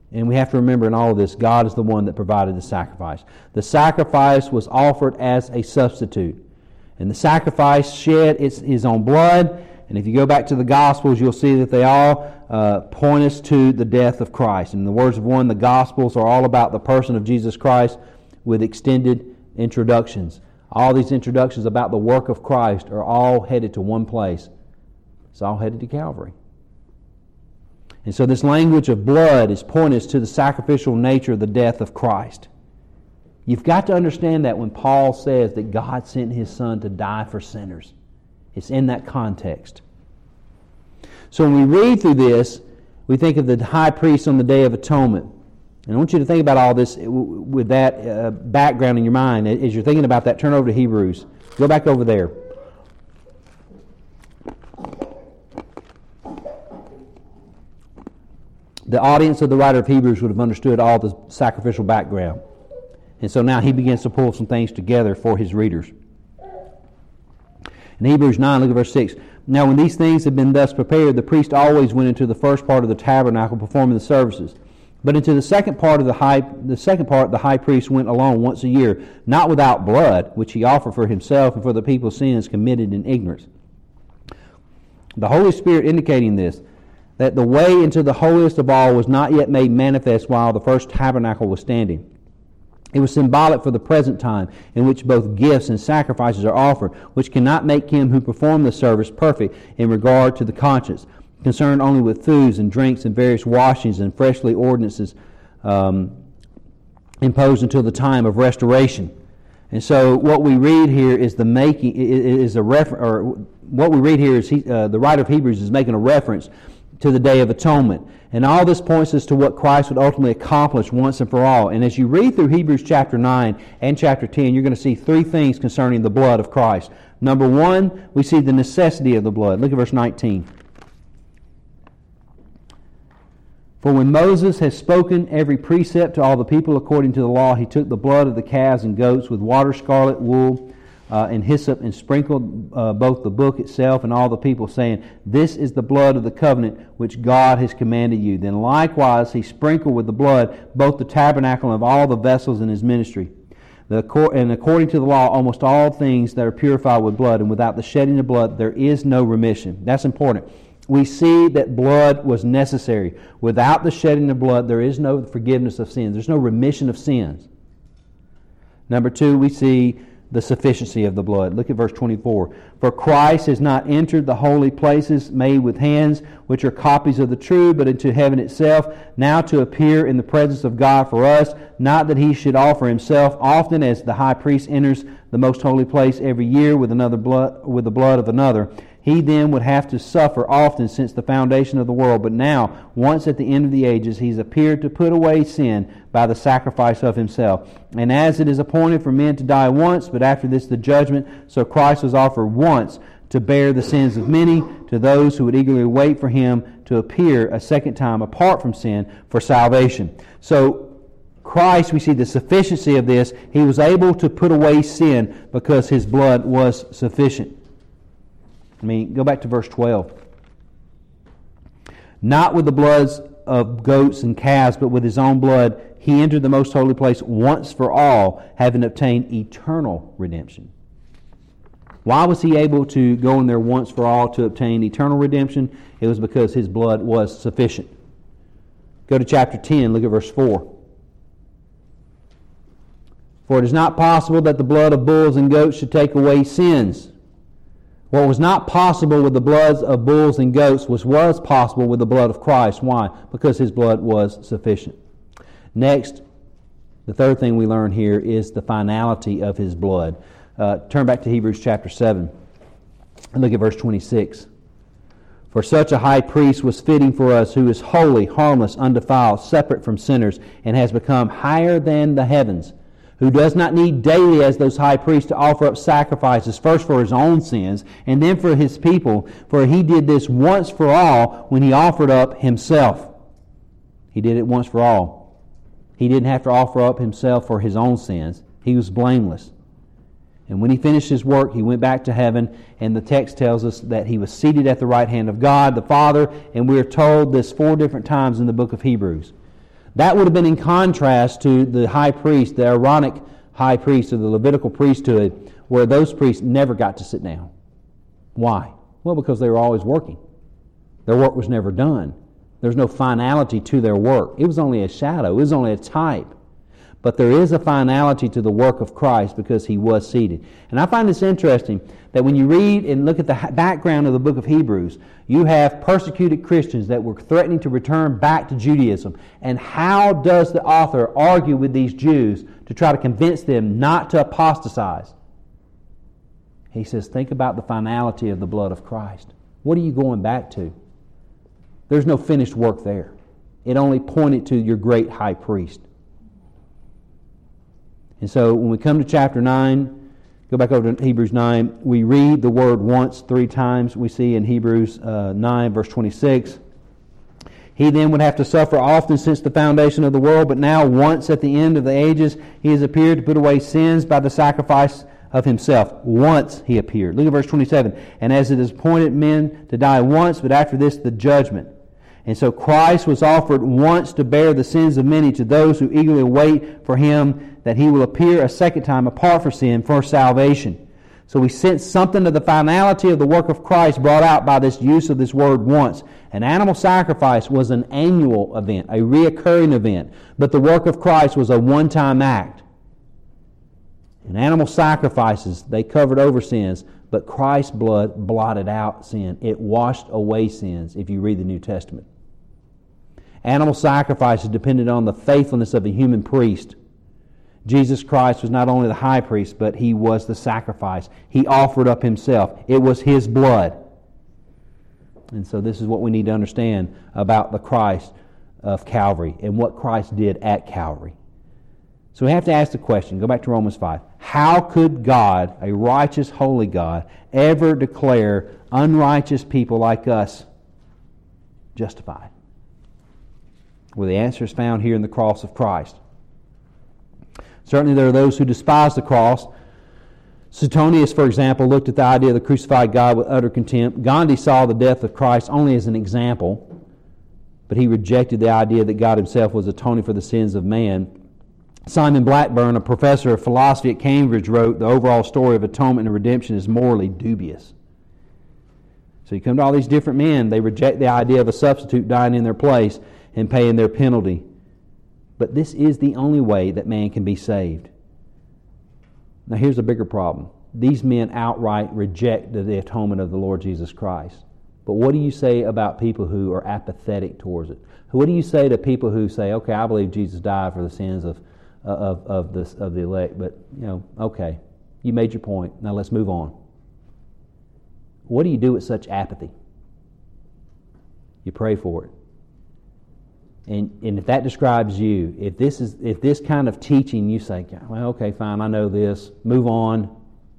[SPEAKER 2] And we have to remember in all of this, God is the one that provided the sacrifice. The sacrifice was offered as a substitute. And the sacrifice shed its, his own blood. And if you go back to the Gospels, you'll see that they all uh, point us to the death of Christ. In the words of one, the Gospels are all about the person of Jesus Christ with extended introductions. All these introductions about the work of Christ are all headed to one place. It's all headed to Calvary. And so this language of blood is pointing us to the sacrificial nature of the death of Christ. You've got to understand that when Paul says that God sent His Son to die for sinners. It's in that context. So when we read through this, we think of the high priest on the Day of Atonement. And I want you to think about all this with that uh, background in your mind. As you're thinking about that, turn over to Hebrews. Go back over there. The audience of the writer of Hebrews would have understood all the sacrificial background. And so now he begins to pull some things together for his readers. In Hebrews nine, look at verse six. Now when these things had been thus prepared, the priest always went into the first part of the tabernacle performing the services. But into the second part of the high the second part the high priest went alone once a year, not without blood, which he offered for himself and for the people's sins committed in ignorance. The Holy Spirit indicating this, that the way into the holiest of all was not yet made manifest while the first tabernacle was standing. It was symbolic for the present time, in which both gifts and sacrifices are offered, which cannot make him who performed the service perfect in regard to the conscience, concerned only with foods and drinks and various washings and freshly ordinances um, imposed until the time of restoration. And so, what we read here is the making is a refer, or what we read here is he, uh, the writer of Hebrews is making a reference to the Day of Atonement. And all this points us to what Christ would ultimately accomplish once and for all. And as you read through Hebrews chapter nine and chapter ten, you're going to see three things concerning the blood of Christ. Number one, we see the necessity of the blood. Look at verse nineteen. For when Moses has spoken every precept to all the people according to the law, he took the blood of the calves and goats with water, scarlet wool, Uh, and hyssop, and sprinkled uh, both the book itself and all the people, saying, This is the blood of the covenant which God has commanded you. Then likewise he sprinkled with the blood both the tabernacle and of all the vessels in his ministry. The, and according to the law, almost all things that are purified with blood, and without the shedding of blood there is no remission. That's important. We see that blood was necessary. Without the shedding of blood there is no forgiveness of sins. There's no remission of sins. Number two, we see the sufficiency of the blood. Look at verse twenty-four. For Christ has not entered the holy places made with hands, which are copies of the true, but into heaven itself, now to appear in the presence of God for us, not that he should offer himself often, as the high priest enters the most holy place every year with another blood, with the blood of another. He then would have to suffer often since the foundation of the world. But now, once at the end of the ages, he's appeared to put away sin by the sacrifice of himself. And as it is appointed for men to die once, but after this the judgment, so Christ was offered once to bear the sins of many, to those who would eagerly wait for him to appear a second time apart from sin for salvation. So Christ, we see the sufficiency of this. He was able to put away sin because his blood was sufficient. I mean, go back to verse twelve. Not with the bloods of goats and calves, but with his own blood, he entered the most holy place once for all, having obtained eternal redemption. Why was he able to go in there once for all to obtain eternal redemption? It was because his blood was sufficient. Go to chapter ten, look at verse four. For it is not possible that the blood of bulls and goats should take away sins. What was not possible with the bloods of bulls and goats was, was possible with the blood of Christ. Why? Because his blood was sufficient. Next, the third thing we learn here is the finality of his blood. Uh, turn back to Hebrews chapter seven and look at verse twenty-six. For such a high priest was fitting for us, who is holy, harmless, undefiled, separate from sinners, and has become higher than the heavens, who does not need daily as those high priests to offer up sacrifices, first for his own sins and then for his people, for he did this once for all when he offered up himself. He did it once for all. He didn't have to offer up himself for his own sins. He was blameless. And when he finished his work, he went back to heaven, and the text tells us that he was seated at the right hand of God, the Father, and we are told this four different times in the book of Hebrews. That would have been in contrast to the high priest, the Aaronic high priest of the Levitical priesthood, where those priests never got to sit down. Why? Well, because they were always working. Their work was never done. There's no finality to their work. It was only a shadow. It was only a type. But there is a finality to the work of Christ because He was seated. And I find this interesting that when you read and look at the background of the book of Hebrews, you have persecuted Christians that were threatening to return back to Judaism. And how does the author argue with these Jews to try to convince them not to apostatize? He says, think about the finality of the blood of Christ. What are you going back to? There's no finished work there. It only pointed to your great high priest. And so when we come to chapter nine, go back over to Hebrews nine, we read the word once three times. We see in Hebrews uh, nine, verse twenty-six, He then would have to suffer often since the foundation of the world, but now once at the end of the ages, He has appeared to put away sins by the sacrifice of Himself. Once He appeared. Look at verse twenty-seven. And as it is appointed men to die once, but after this the judgment. And so Christ was offered once to bear the sins of many to those who eagerly wait for Him, that He will appear a second time apart from sin for salvation. So we sense something of the finality of the work of Christ brought out by this use of this word once. An animal sacrifice was an annual event, a reoccurring event. But the work of Christ was a one-time act. And animal sacrifices, they covered over sins, but Christ's blood blotted out sin. It washed away sins if you read the New Testament. Animal sacrifices depended on the faithfulness of a human priest. Jesus Christ was not only the high priest, but He was the sacrifice. He offered up Himself. It was His blood. And so this is what we need to understand about the Christ of Calvary and what Christ did at Calvary. So we have to ask the question, go back to Romans five. How could God, a righteous, holy God, ever declare unrighteous people like us justified? Well, the answer is found here in the cross of Christ. Certainly there are those who despise the cross. Suetonius, for example, looked at the idea of the crucified God with utter contempt. Gandhi saw the death of Christ only as an example, but he rejected the idea that God Himself was atoning for the sins of man. Simon Blackburn, a professor of philosophy at Cambridge, wrote, the overall story of atonement and redemption is morally dubious. So you come to all these different men, they reject the idea of a substitute dying in their place and paying their penalty. But this is the only way that man can be saved. Now here's a bigger problem. These men outright reject the atonement of the Lord Jesus Christ. But what do you say about people who are apathetic towards it? What do you say to people who say, okay, I believe Jesus died for the sins of of of the, of the elect, but, you know, okay, you made your point. Now let's move on. What do you do with such apathy? You pray for it. And and if that describes you, if this is if this kind of teaching, you say, well, okay, fine, I know this, move on,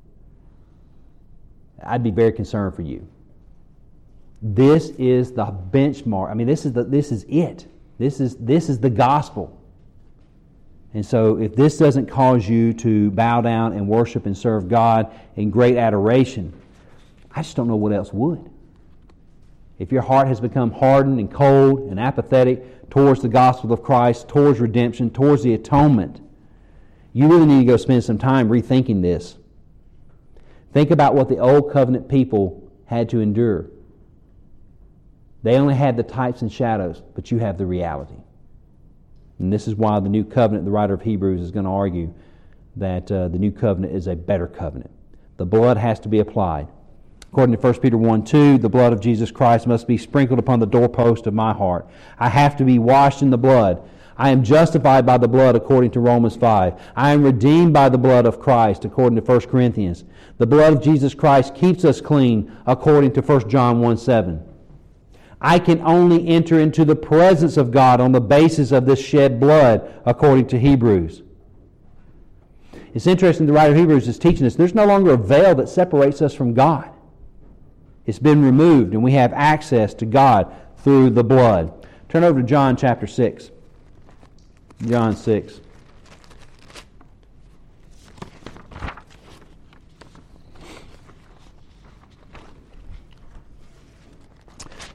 [SPEAKER 2] I'd be very concerned for you. This is the benchmark. I mean, this is the this is it. This is this is the gospel. And so if this doesn't cause you to bow down and worship and serve God in great adoration, I just don't know what else would. If your heart has become hardened and cold and apathetic towards the gospel of Christ, towards redemption, towards the atonement, you really need to go spend some time rethinking this. Think about what the old covenant people had to endure. They only had the types and shadows, but you have the reality. And this is why the new covenant, the writer of Hebrews is going to argue that uh, the new covenant is a better covenant. The blood has to be applied. According to First Peter one two, the blood of Jesus Christ must be sprinkled upon the doorpost of my heart. I have to be washed in the blood. I am justified by the blood according to Romans five. I am redeemed by the blood of Christ according to First Corinthians. The blood of Jesus Christ keeps us clean according to First John one seven. I can only enter into the presence of God on the basis of this shed blood, according to Hebrews. It's interesting, the writer of Hebrews is teaching us there's no longer a veil that separates us from God. It's been removed, and we have access to God through the blood. Turn over to John chapter six. John six.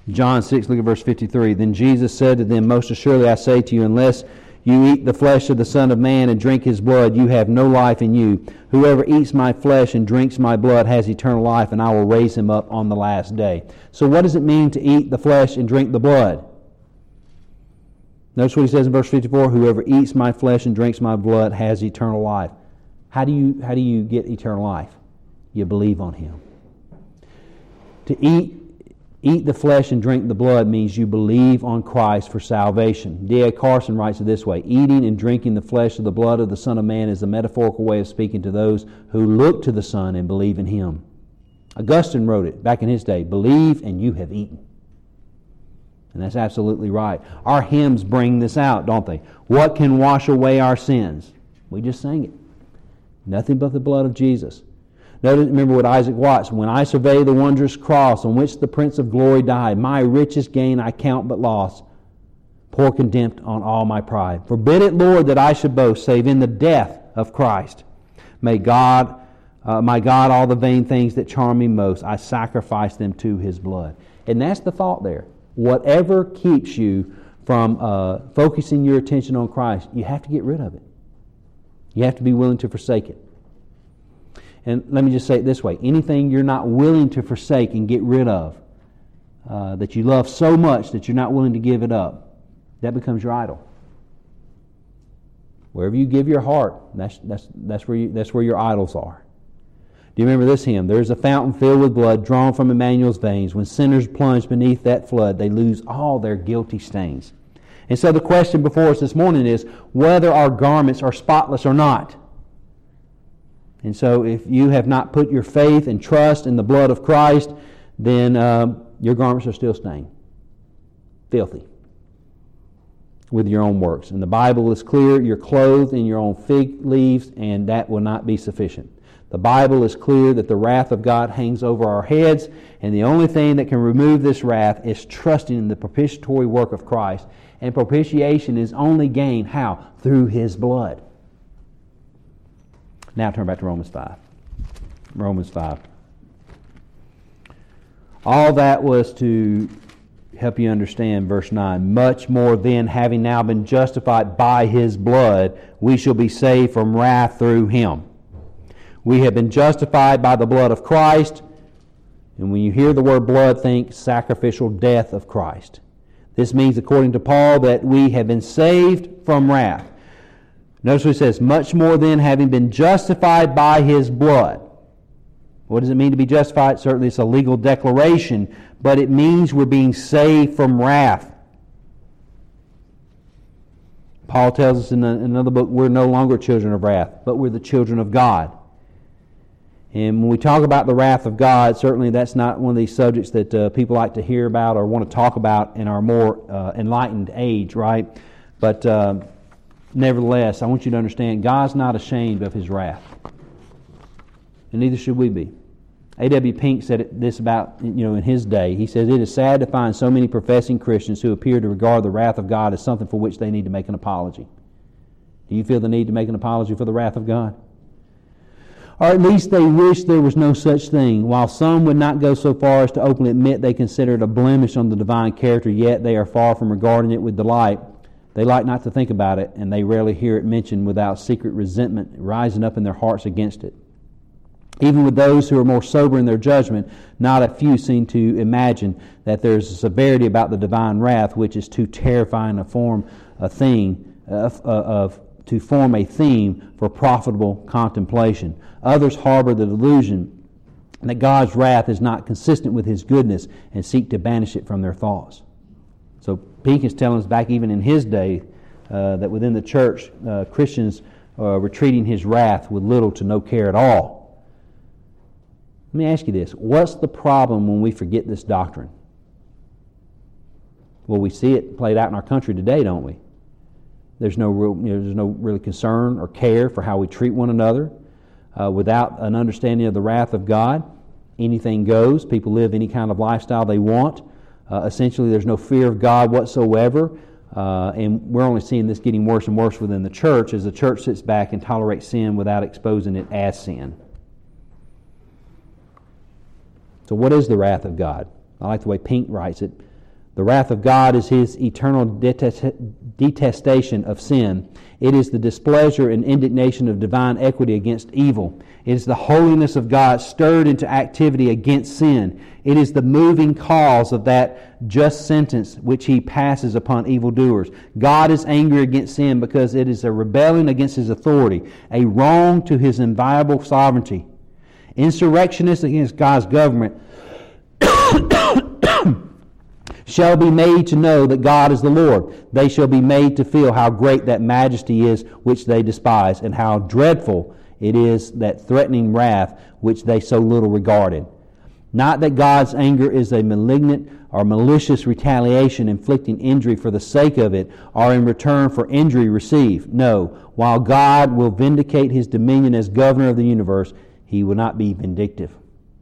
[SPEAKER 2] John six, look at verse fifty-three. Then Jesus said to them, Most assuredly I say to you, unless you eat the flesh of the Son of Man and drink his blood, you have no life in you. Whoever eats my flesh and drinks my blood has eternal life, and I will raise him up on the last day. So what does it mean to eat the flesh and drink the blood? Notice what he says in verse fifty-four, Whoever eats my flesh and drinks my blood has eternal life. How do you, how do you get eternal life? You believe on him. To eat Eat the flesh and drink the blood means you believe on Christ for salvation. D A Carson writes it this way, Eating and drinking the flesh of the blood of the Son of Man is a metaphorical way of speaking to those who look to the Son and believe in him. Augustine wrote it back in his day, Believe and you have eaten. And that's absolutely right. Our hymns bring this out, don't they? What can wash away our sins? We just sang it. Nothing but the blood of Jesus. Notice, remember what Isaac Watts, when I survey the wondrous cross on which the Prince of Glory died, my richest gain I count but loss, pour contempt on all my pride. Forbid it, Lord, that I should boast, save in the death of Christ. May God, uh, my God, all the vain things that charm me most, I sacrifice them to his blood. And that's the thought there. Whatever keeps you from uh, focusing your attention on Christ, you have to get rid of it. You have to be willing to forsake it. And let me just say it this way. Anything you're not willing to forsake and get rid of, uh, that you love so much that you're not willing to give it up, that becomes your idol. Wherever you give your heart, that's, that's, that's, where, you, that's where your idols are. Do you remember this hymn? There's a fountain filled with blood drawn from Emmanuel's veins. When sinners plunge beneath that flood, they lose all their guilty stains. And so the question before us this morning is whether our garments are spotless or not. And so if you have not put your faith and trust in the blood of Christ, then um, your garments are still stained, filthy, with your own works. And the Bible is clear, you're clothed in your own fig leaves, and that will not be sufficient. The Bible is clear that the wrath of God hangs over our heads, and the only thing that can remove this wrath is trusting in the propitiatory work of Christ. And propitiation is only gained, how? Through his blood. Now turn back to Romans five. Romans five. All that was to help you understand verse nine. Much more then, having now been justified by his blood, we shall be saved from wrath through him. We have been justified by the blood of Christ. And when you hear the word blood, think sacrificial death of Christ. This means, according to Paul, that we have been saved from wrath. Notice what he says, much more than having been justified by his blood. What does it mean to be justified? Certainly it's a legal declaration, but it means we're being saved from wrath. Paul tells us in another book, we're no longer children of wrath, but we're the children of God. And when we talk about the wrath of God, certainly that's not one of these subjects that uh, people like to hear about or want to talk about in our more uh, enlightened age, right? But uh, nevertheless, I want you to understand, God's not ashamed of his wrath. And neither should we be. A W Pink said it, this about, you know, in his day. He says, it is sad to find so many professing Christians who appear to regard the wrath of God as something for which they need to make an apology. Do you feel the need to make an apology for the wrath of God? Or at least they wish there was no such thing. While some would not go so far as to openly admit they consider it a blemish on the divine character, yet they are far from regarding it with delight. They like not to think about it, and they rarely hear it mentioned without secret resentment rising up in their hearts against it. Even with those who are more sober in their judgment, not a few seem to imagine that there is a severity about the divine wrath which is too terrifying a form, a thing, of, of to form a theme for profitable contemplation. Others harbor the delusion that God's wrath is not consistent with his goodness and seek to banish it from their thoughts. So Pink is telling us back even in his day uh, that within the church, uh, Christians uh, were treating his wrath with little to no care at all. Let me ask you this. What's the problem when we forget this doctrine? Well, we see it played out in our country today, don't we? There's no real, you know, there's no really concern or care for how we treat one another. Uh, without an understanding of the wrath of God, anything goes. People live any kind of lifestyle they want. Uh, essentially, there's no fear of God whatsoever. Uh, and we're only seeing this getting worse and worse within the church as the church sits back and tolerates sin without exposing it as sin. So what is the wrath of God? I like the way Pink writes it. The wrath of God is His eternal detest- detestation of sin. It is the displeasure and indignation of divine equity against evil. It is the holiness of God stirred into activity against sin. It is the moving cause of that just sentence which He passes upon evildoers. God is angry against sin because it is a rebellion against His authority, a wrong to His inviolable sovereignty. Insurrectionists against God's government shall be made to know that God is the Lord. They shall be made to feel how great that majesty is which they despise, and how dreadful it is that threatening wrath which they so little regarded. Not that God's anger is a malignant or malicious retaliation inflicting injury for the sake of it, or in return for injury received. No, while God will vindicate His dominion as governor of the universe, He will not be vindictive.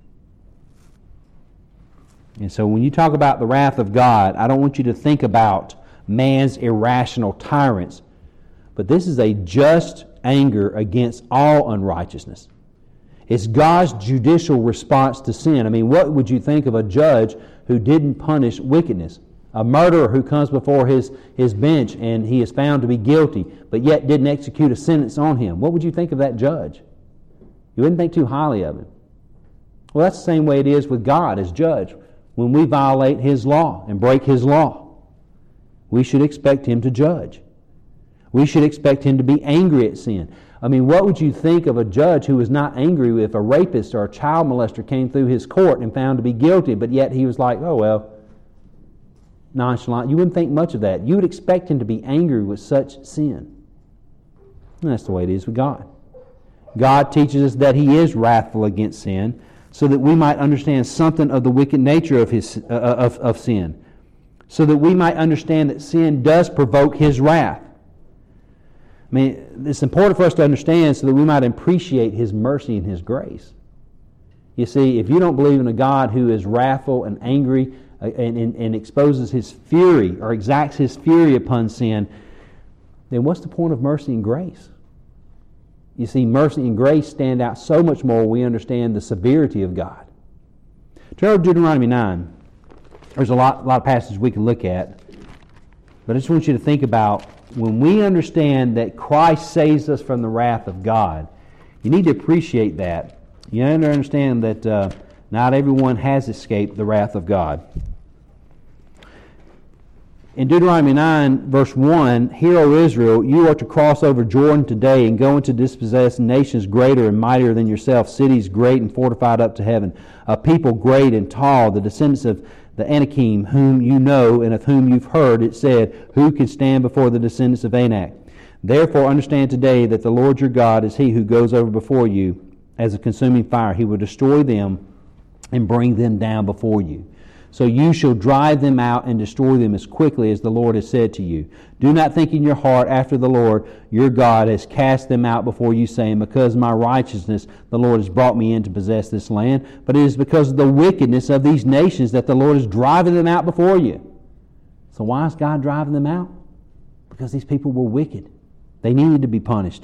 [SPEAKER 2] And so when you talk about the wrath of God, I don't want you to think about man's irrational tyrants, but this is a just anger against all unrighteousness. It's God's judicial response to sin. I mean, what would you think of a judge who didn't punish wickedness? A murderer who comes before his, his bench and he is found to be guilty, but yet didn't execute a sentence on him. What would you think of that judge? You wouldn't think too highly of him. Well, that's the same way it is with God as judge. When we violate His law and break His law, we should expect Him to judge. We should expect Him to be angry at sin. I mean, what would you think of a judge who was not angry if a rapist or a child molester came through his court and found to be guilty, but yet he was like, oh, well, nonchalant? You wouldn't think much of that. You would expect him to be angry with such sin. And that's the way it is with God. God teaches us that He is wrathful against sin, so that we might understand something of the wicked nature of his uh, of, of sin, so that we might understand that sin does provoke His wrath. I mean, it's important for us to understand so that we might appreciate His mercy and His grace. You see, if you don't believe in a God who is wrathful and angry uh, and, and, and exposes His fury or exacts His fury upon sin, then what's the point of mercy and grace? You see, mercy and grace stand out so much more when we understand the severity of God. Turn to Deuteronomy nine. There's a lot, a lot of passages we can look at. But I just want you to think about when we understand that Christ saves us from the wrath of God, you need to appreciate that. You need to understand that uh, not everyone has escaped the wrath of God. In Deuteronomy nine, verse one, Hear, O Israel, you are to cross over Jordan today and go into dispossess nations greater and mightier than yourself, cities great and fortified up to heaven, a people great and tall, the descendants of the Anakim, whom you know and of whom you've heard it said, who can stand before the descendants of Anak? Therefore understand today that the Lord your God is He who goes over before you as a consuming fire. He will destroy them and bring them down before you. So you shall drive them out and destroy them as quickly as the Lord has said to you. Do not think in your heart after the Lord your God has cast them out before you, saying, because of my righteousness the Lord has brought me in to possess this land. But it is because of the wickedness of these nations that the Lord is driving them out before you. So why is God driving them out? Because these people were wicked. They needed to be punished.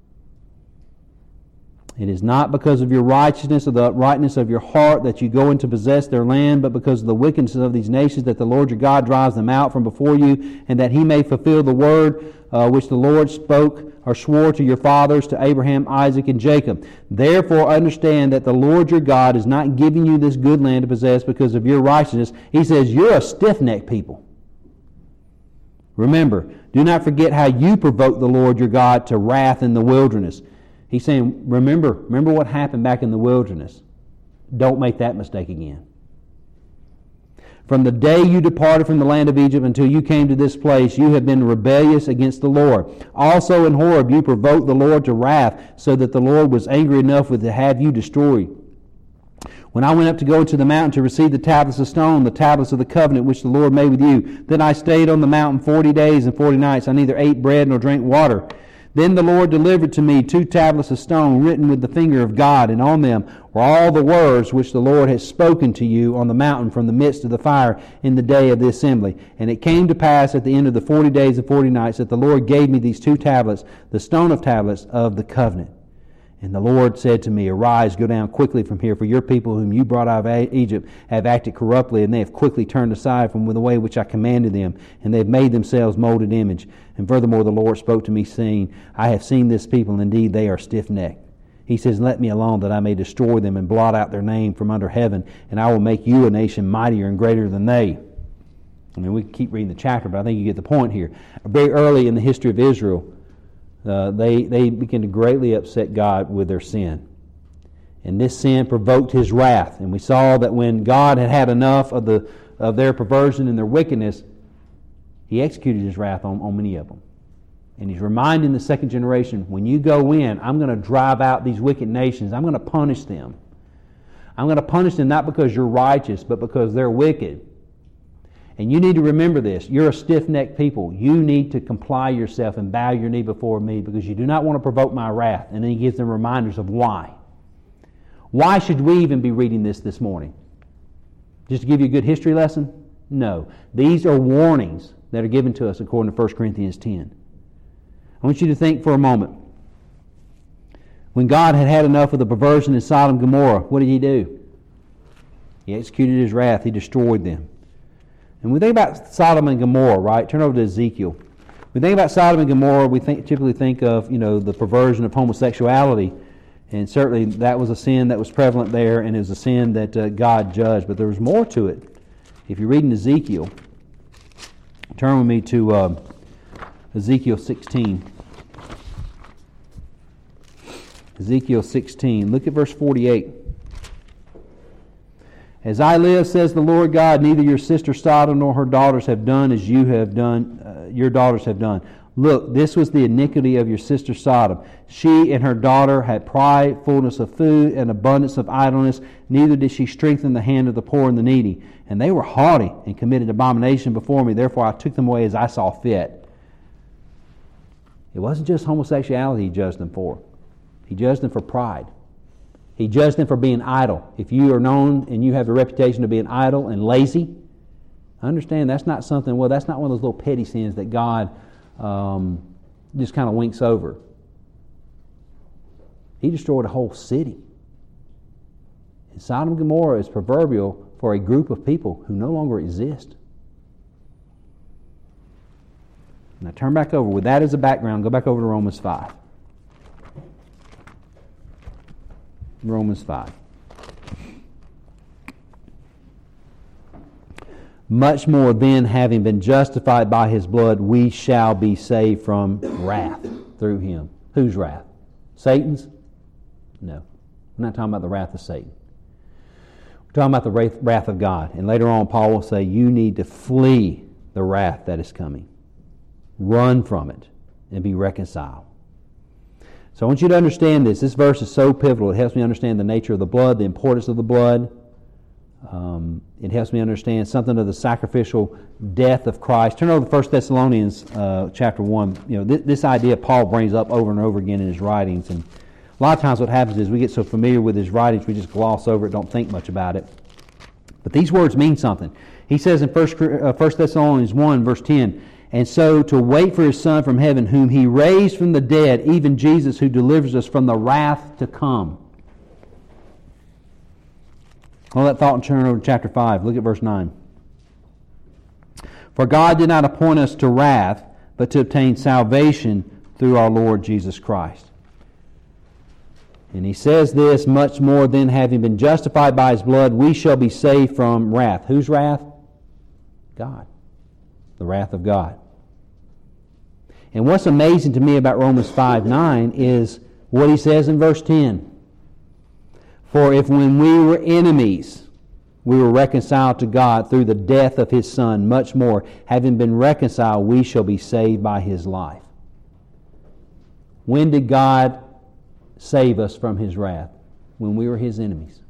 [SPEAKER 2] It is not because of your righteousness or the uprightness of your heart that you go in to possess their land, but because of the wickedness of these nations that the Lord your God drives them out from before you, and that He may fulfill the word uh, which the Lord spoke or swore to your fathers, to Abraham, Isaac, and Jacob. Therefore understand that the Lord your God is not giving you this good land to possess because of your righteousness. He says, you're a stiff-necked people. Remember, do not forget how you provoked the Lord your God to wrath in the wilderness. He's saying, remember, remember what happened back in the wilderness. Don't make that mistake again. From the day you departed from the land of Egypt until you came to this place, you have been rebellious against the Lord. Also in Horeb you provoked the Lord to wrath, so that the Lord was angry enough with to have you destroyed. When I went up to go into the mountain to receive the tablets of stone, the tablets of the covenant which the Lord made with you, then I stayed on the mountain forty days and forty nights. I neither ate bread nor drank water. Then the Lord delivered to me two tablets of stone written with the finger of God, and on them were all the words which the Lord had spoken to you on the mountain from the midst of the fire in the day of the assembly. And it came to pass at the end of the forty days and forty nights that the Lord gave me these two tablets, the stone of tablets of the covenant. And the Lord said to me, Arise, go down quickly from here, for your people whom you brought out of Egypt have acted corruptly, and they have quickly turned aside from the way which I commanded them, and they have made themselves molded image. And furthermore the Lord spoke to me, saying, I have seen this people, and indeed they are stiff-necked. He says, Let me alone, that I may destroy them and blot out their name from under heaven, and I will make you a nation mightier and greater than they. I mean, we can keep reading the chapter, but I think you get the point here. Very early in the history of Israel, Uh, they, they began to greatly upset God with their sin. And this sin provoked His wrath. And we saw that when God had had enough of the of their perversion and their wickedness, He executed His wrath on, on many of them. And He's reminding the second generation, when you go in, I'm going to drive out these wicked nations. I'm going to punish them. I'm going to punish them not because you're righteous, but because they're wicked. And you need to remember this. You're a stiff-necked people. You need to comply yourself and bow your knee before me because you do not want to provoke my wrath. And then he gives them reminders of why. Why should we even be reading this this morning? Just to give you a good history lesson? No. These are warnings that are given to us according to First Corinthians ten. I want you to think for a moment. When God had had enough of the perversion in Sodom and Gomorrah, what did He do? He executed His wrath. He destroyed them. And when we think about Sodom and Gomorrah, right? Turn over to Ezekiel. When we think about Sodom and Gomorrah, we think, typically think of, you know, the perversion of homosexuality. And certainly that was a sin that was prevalent there, and it was a sin that uh, God judged. But there was more to it. If you read in Ezekiel, turn with me to uh, Ezekiel sixteen. Ezekiel sixteen. Look at verse forty-eight. As I live, says the Lord God, neither your sister Sodom nor her daughters have done as you have done, uh, your daughters have done. Look, this was the iniquity of your sister Sodom. She and her daughter had pride, fullness of food, and abundance of idleness. Neither did she strengthen the hand of the poor and the needy. And they were haughty and committed abomination before me. Therefore I took them away as I saw fit. It wasn't just homosexuality He judged them for. He judged them for pride. He judged them for being idle. If you are known and you have a reputation of being idle and lazy, understand that's not something, well, that's not one of those little petty sins that God um, just kind of winks over. He destroyed a whole city. And Sodom and Gomorrah is proverbial for a group of people who no longer exist. Now turn back over. With that as a background, go back over to Romans five. Romans five. Much more then, having been justified by His blood, we shall be saved from wrath through Him. Whose wrath? Satan's? No. We're not talking about the wrath of Satan. We're talking about the wrath of God. And later on, Paul will say, you need to flee the wrath that is coming. Run from it and be reconciled. So I want you to understand this. This verse is so pivotal. It helps me understand the nature of the blood, the importance of the blood. Um, it helps me understand something of the sacrificial death of Christ. Turn over to First Thessalonians uh, chapter one. You know, this, this idea Paul brings up over and over again in his writings. And a lot of times what happens is we get so familiar with his writings we just gloss over it, don't think much about it. But these words mean something. He says in First Thessalonians one, verse ten, and so to wait for His Son from heaven, whom He raised from the dead, even Jesus, who delivers us from the wrath to come. Hold that thought and turn over to chapter five. Look at verse nine. For God did not appoint us to wrath, but to obtain salvation through our Lord Jesus Christ. And he says this, much more than having been justified by His blood, we shall be saved from wrath. Whose wrath? God. The wrath of God. And what's amazing to me about Romans five nine is what he says in verse ten. For if when we were enemies, we were reconciled to God through the death of His Son, much more, having been reconciled, we shall be saved by His life. When did God save us from His wrath? When we were His enemies.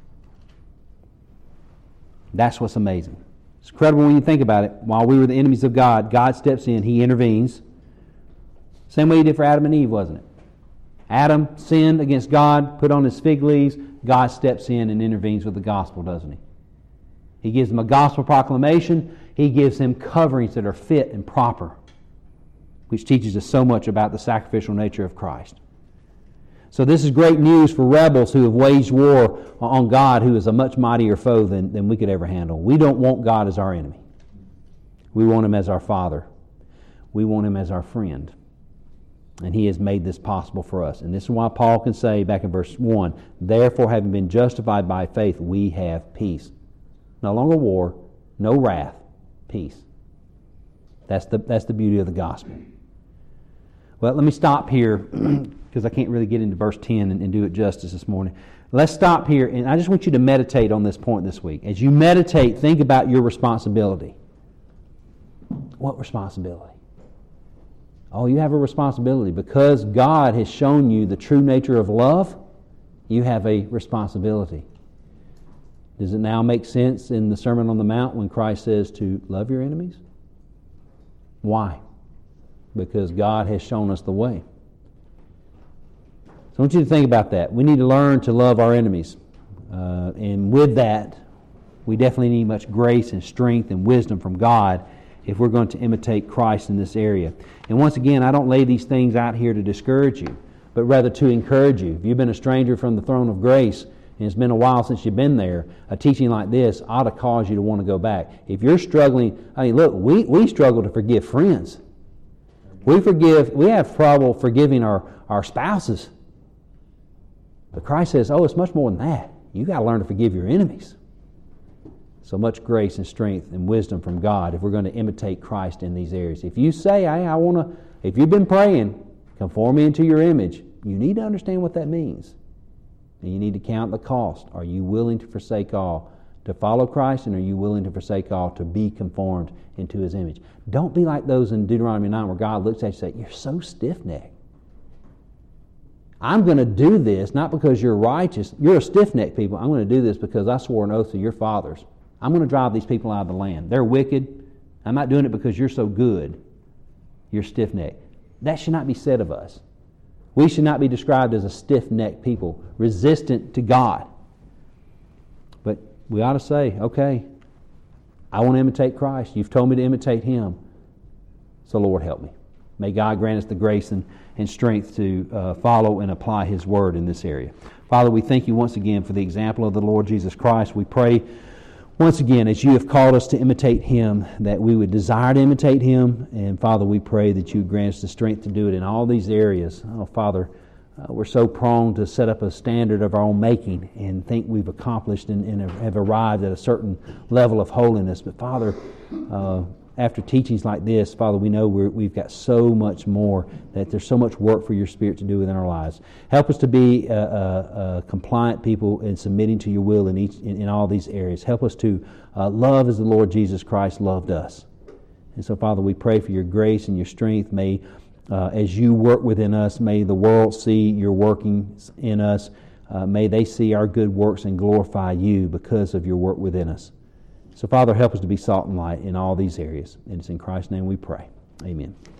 [SPEAKER 2] That's what's amazing. It's incredible when you think about it. While we were the enemies of God, God steps in, He intervenes. Same way He did for Adam and Eve, wasn't it? Adam sinned against God, put on his fig leaves. God steps in and intervenes with the gospel, doesn't He? He gives them a gospel proclamation. He gives them coverings that are fit and proper, which teaches us so much about the sacrificial nature of Christ. So this is great news for rebels who have waged war on God, who is a much mightier foe than, than we could ever handle. We don't want God as our enemy. We want Him as our Father. We want Him as our friend. And He has made this possible for us. And this is why Paul can say back in verse one, therefore, having been justified by faith, we have peace. No longer war, no wrath, peace. That's the, that's the beauty of the gospel. Well, let me stop here because I can't really get into verse ten and, and do it justice this morning. Let's stop here, and I just want you to meditate on this point this week. As you meditate, think about your responsibility. What responsibility? Oh, you have a responsibility. Because God has shown you the true nature of love, you have a responsibility. Does it now make sense in the Sermon on the Mount when Christ says to love your enemies? Why? Because God has shown us the way. So I want you to think about that. We need to learn to love our enemies. Uh, and with that, we definitely need much grace and strength and wisdom from God if we're going to imitate Christ in this area. And once again, I don't lay these things out here to discourage you, but rather to encourage you. If you've been a stranger from the throne of grace, and it's been a while since you've been there, a teaching like this ought to cause you to want to go back. If you're struggling, I mean, look, we, we struggle to forgive friends. We forgive, we have trouble forgiving our, our spouses. But Christ says, oh, it's much more than that. You've got to learn to forgive your enemies. So much grace and strength and wisdom from God if we're going to imitate Christ in these areas. If you say, hey, I want to, if you've been praying, conform me into your image, you need to understand what that means. And you need to count the cost. Are you willing to forsake all to follow Christ, and are you willing to forsake all to be conformed into His image? Don't be like those in Deuteronomy nine where God looks at you and says, you're so stiff-necked. I'm going to do this not because you're righteous. You're a stiff-necked people. I'm going to do this because I swore an oath to your fathers. I'm going to drive these people out of the land. They're wicked. I'm not doing it because you're so good. You're stiff-necked. That should not be said of us. We should not be described as a stiff-necked people, resistant to God. But we ought to say, okay, I want to imitate Christ. You've told me to imitate Him. So Lord, help me. May God grant us the grace and, and strength to uh, follow and apply His Word in this area. Father, we thank You once again for the example of the Lord Jesus Christ. We pray once again, as You have called us to imitate Him, that we would desire to imitate Him. And Father, we pray that You grant us the strength to do it in all these areas. Oh, Father, uh, we're so prone to set up a standard of our own making and think we've accomplished and, and have arrived at a certain level of holiness. But Father, uh, after teachings like this, Father, we know we're, we've got so much more, that there's so much work for Your Spirit to do within our lives. Help us to be uh, uh, uh, compliant people in submitting to Your will in each in, in all these areas. Help us to uh, love as the Lord Jesus Christ loved us. And so, Father, we pray for Your grace and Your strength. May, uh, as You work within us, may the world see Your working in us. Uh, may they see our good works and glorify You because of Your work within us. So, Father, help us to be salt and light in all these areas. And it's in Christ's name we pray. Amen.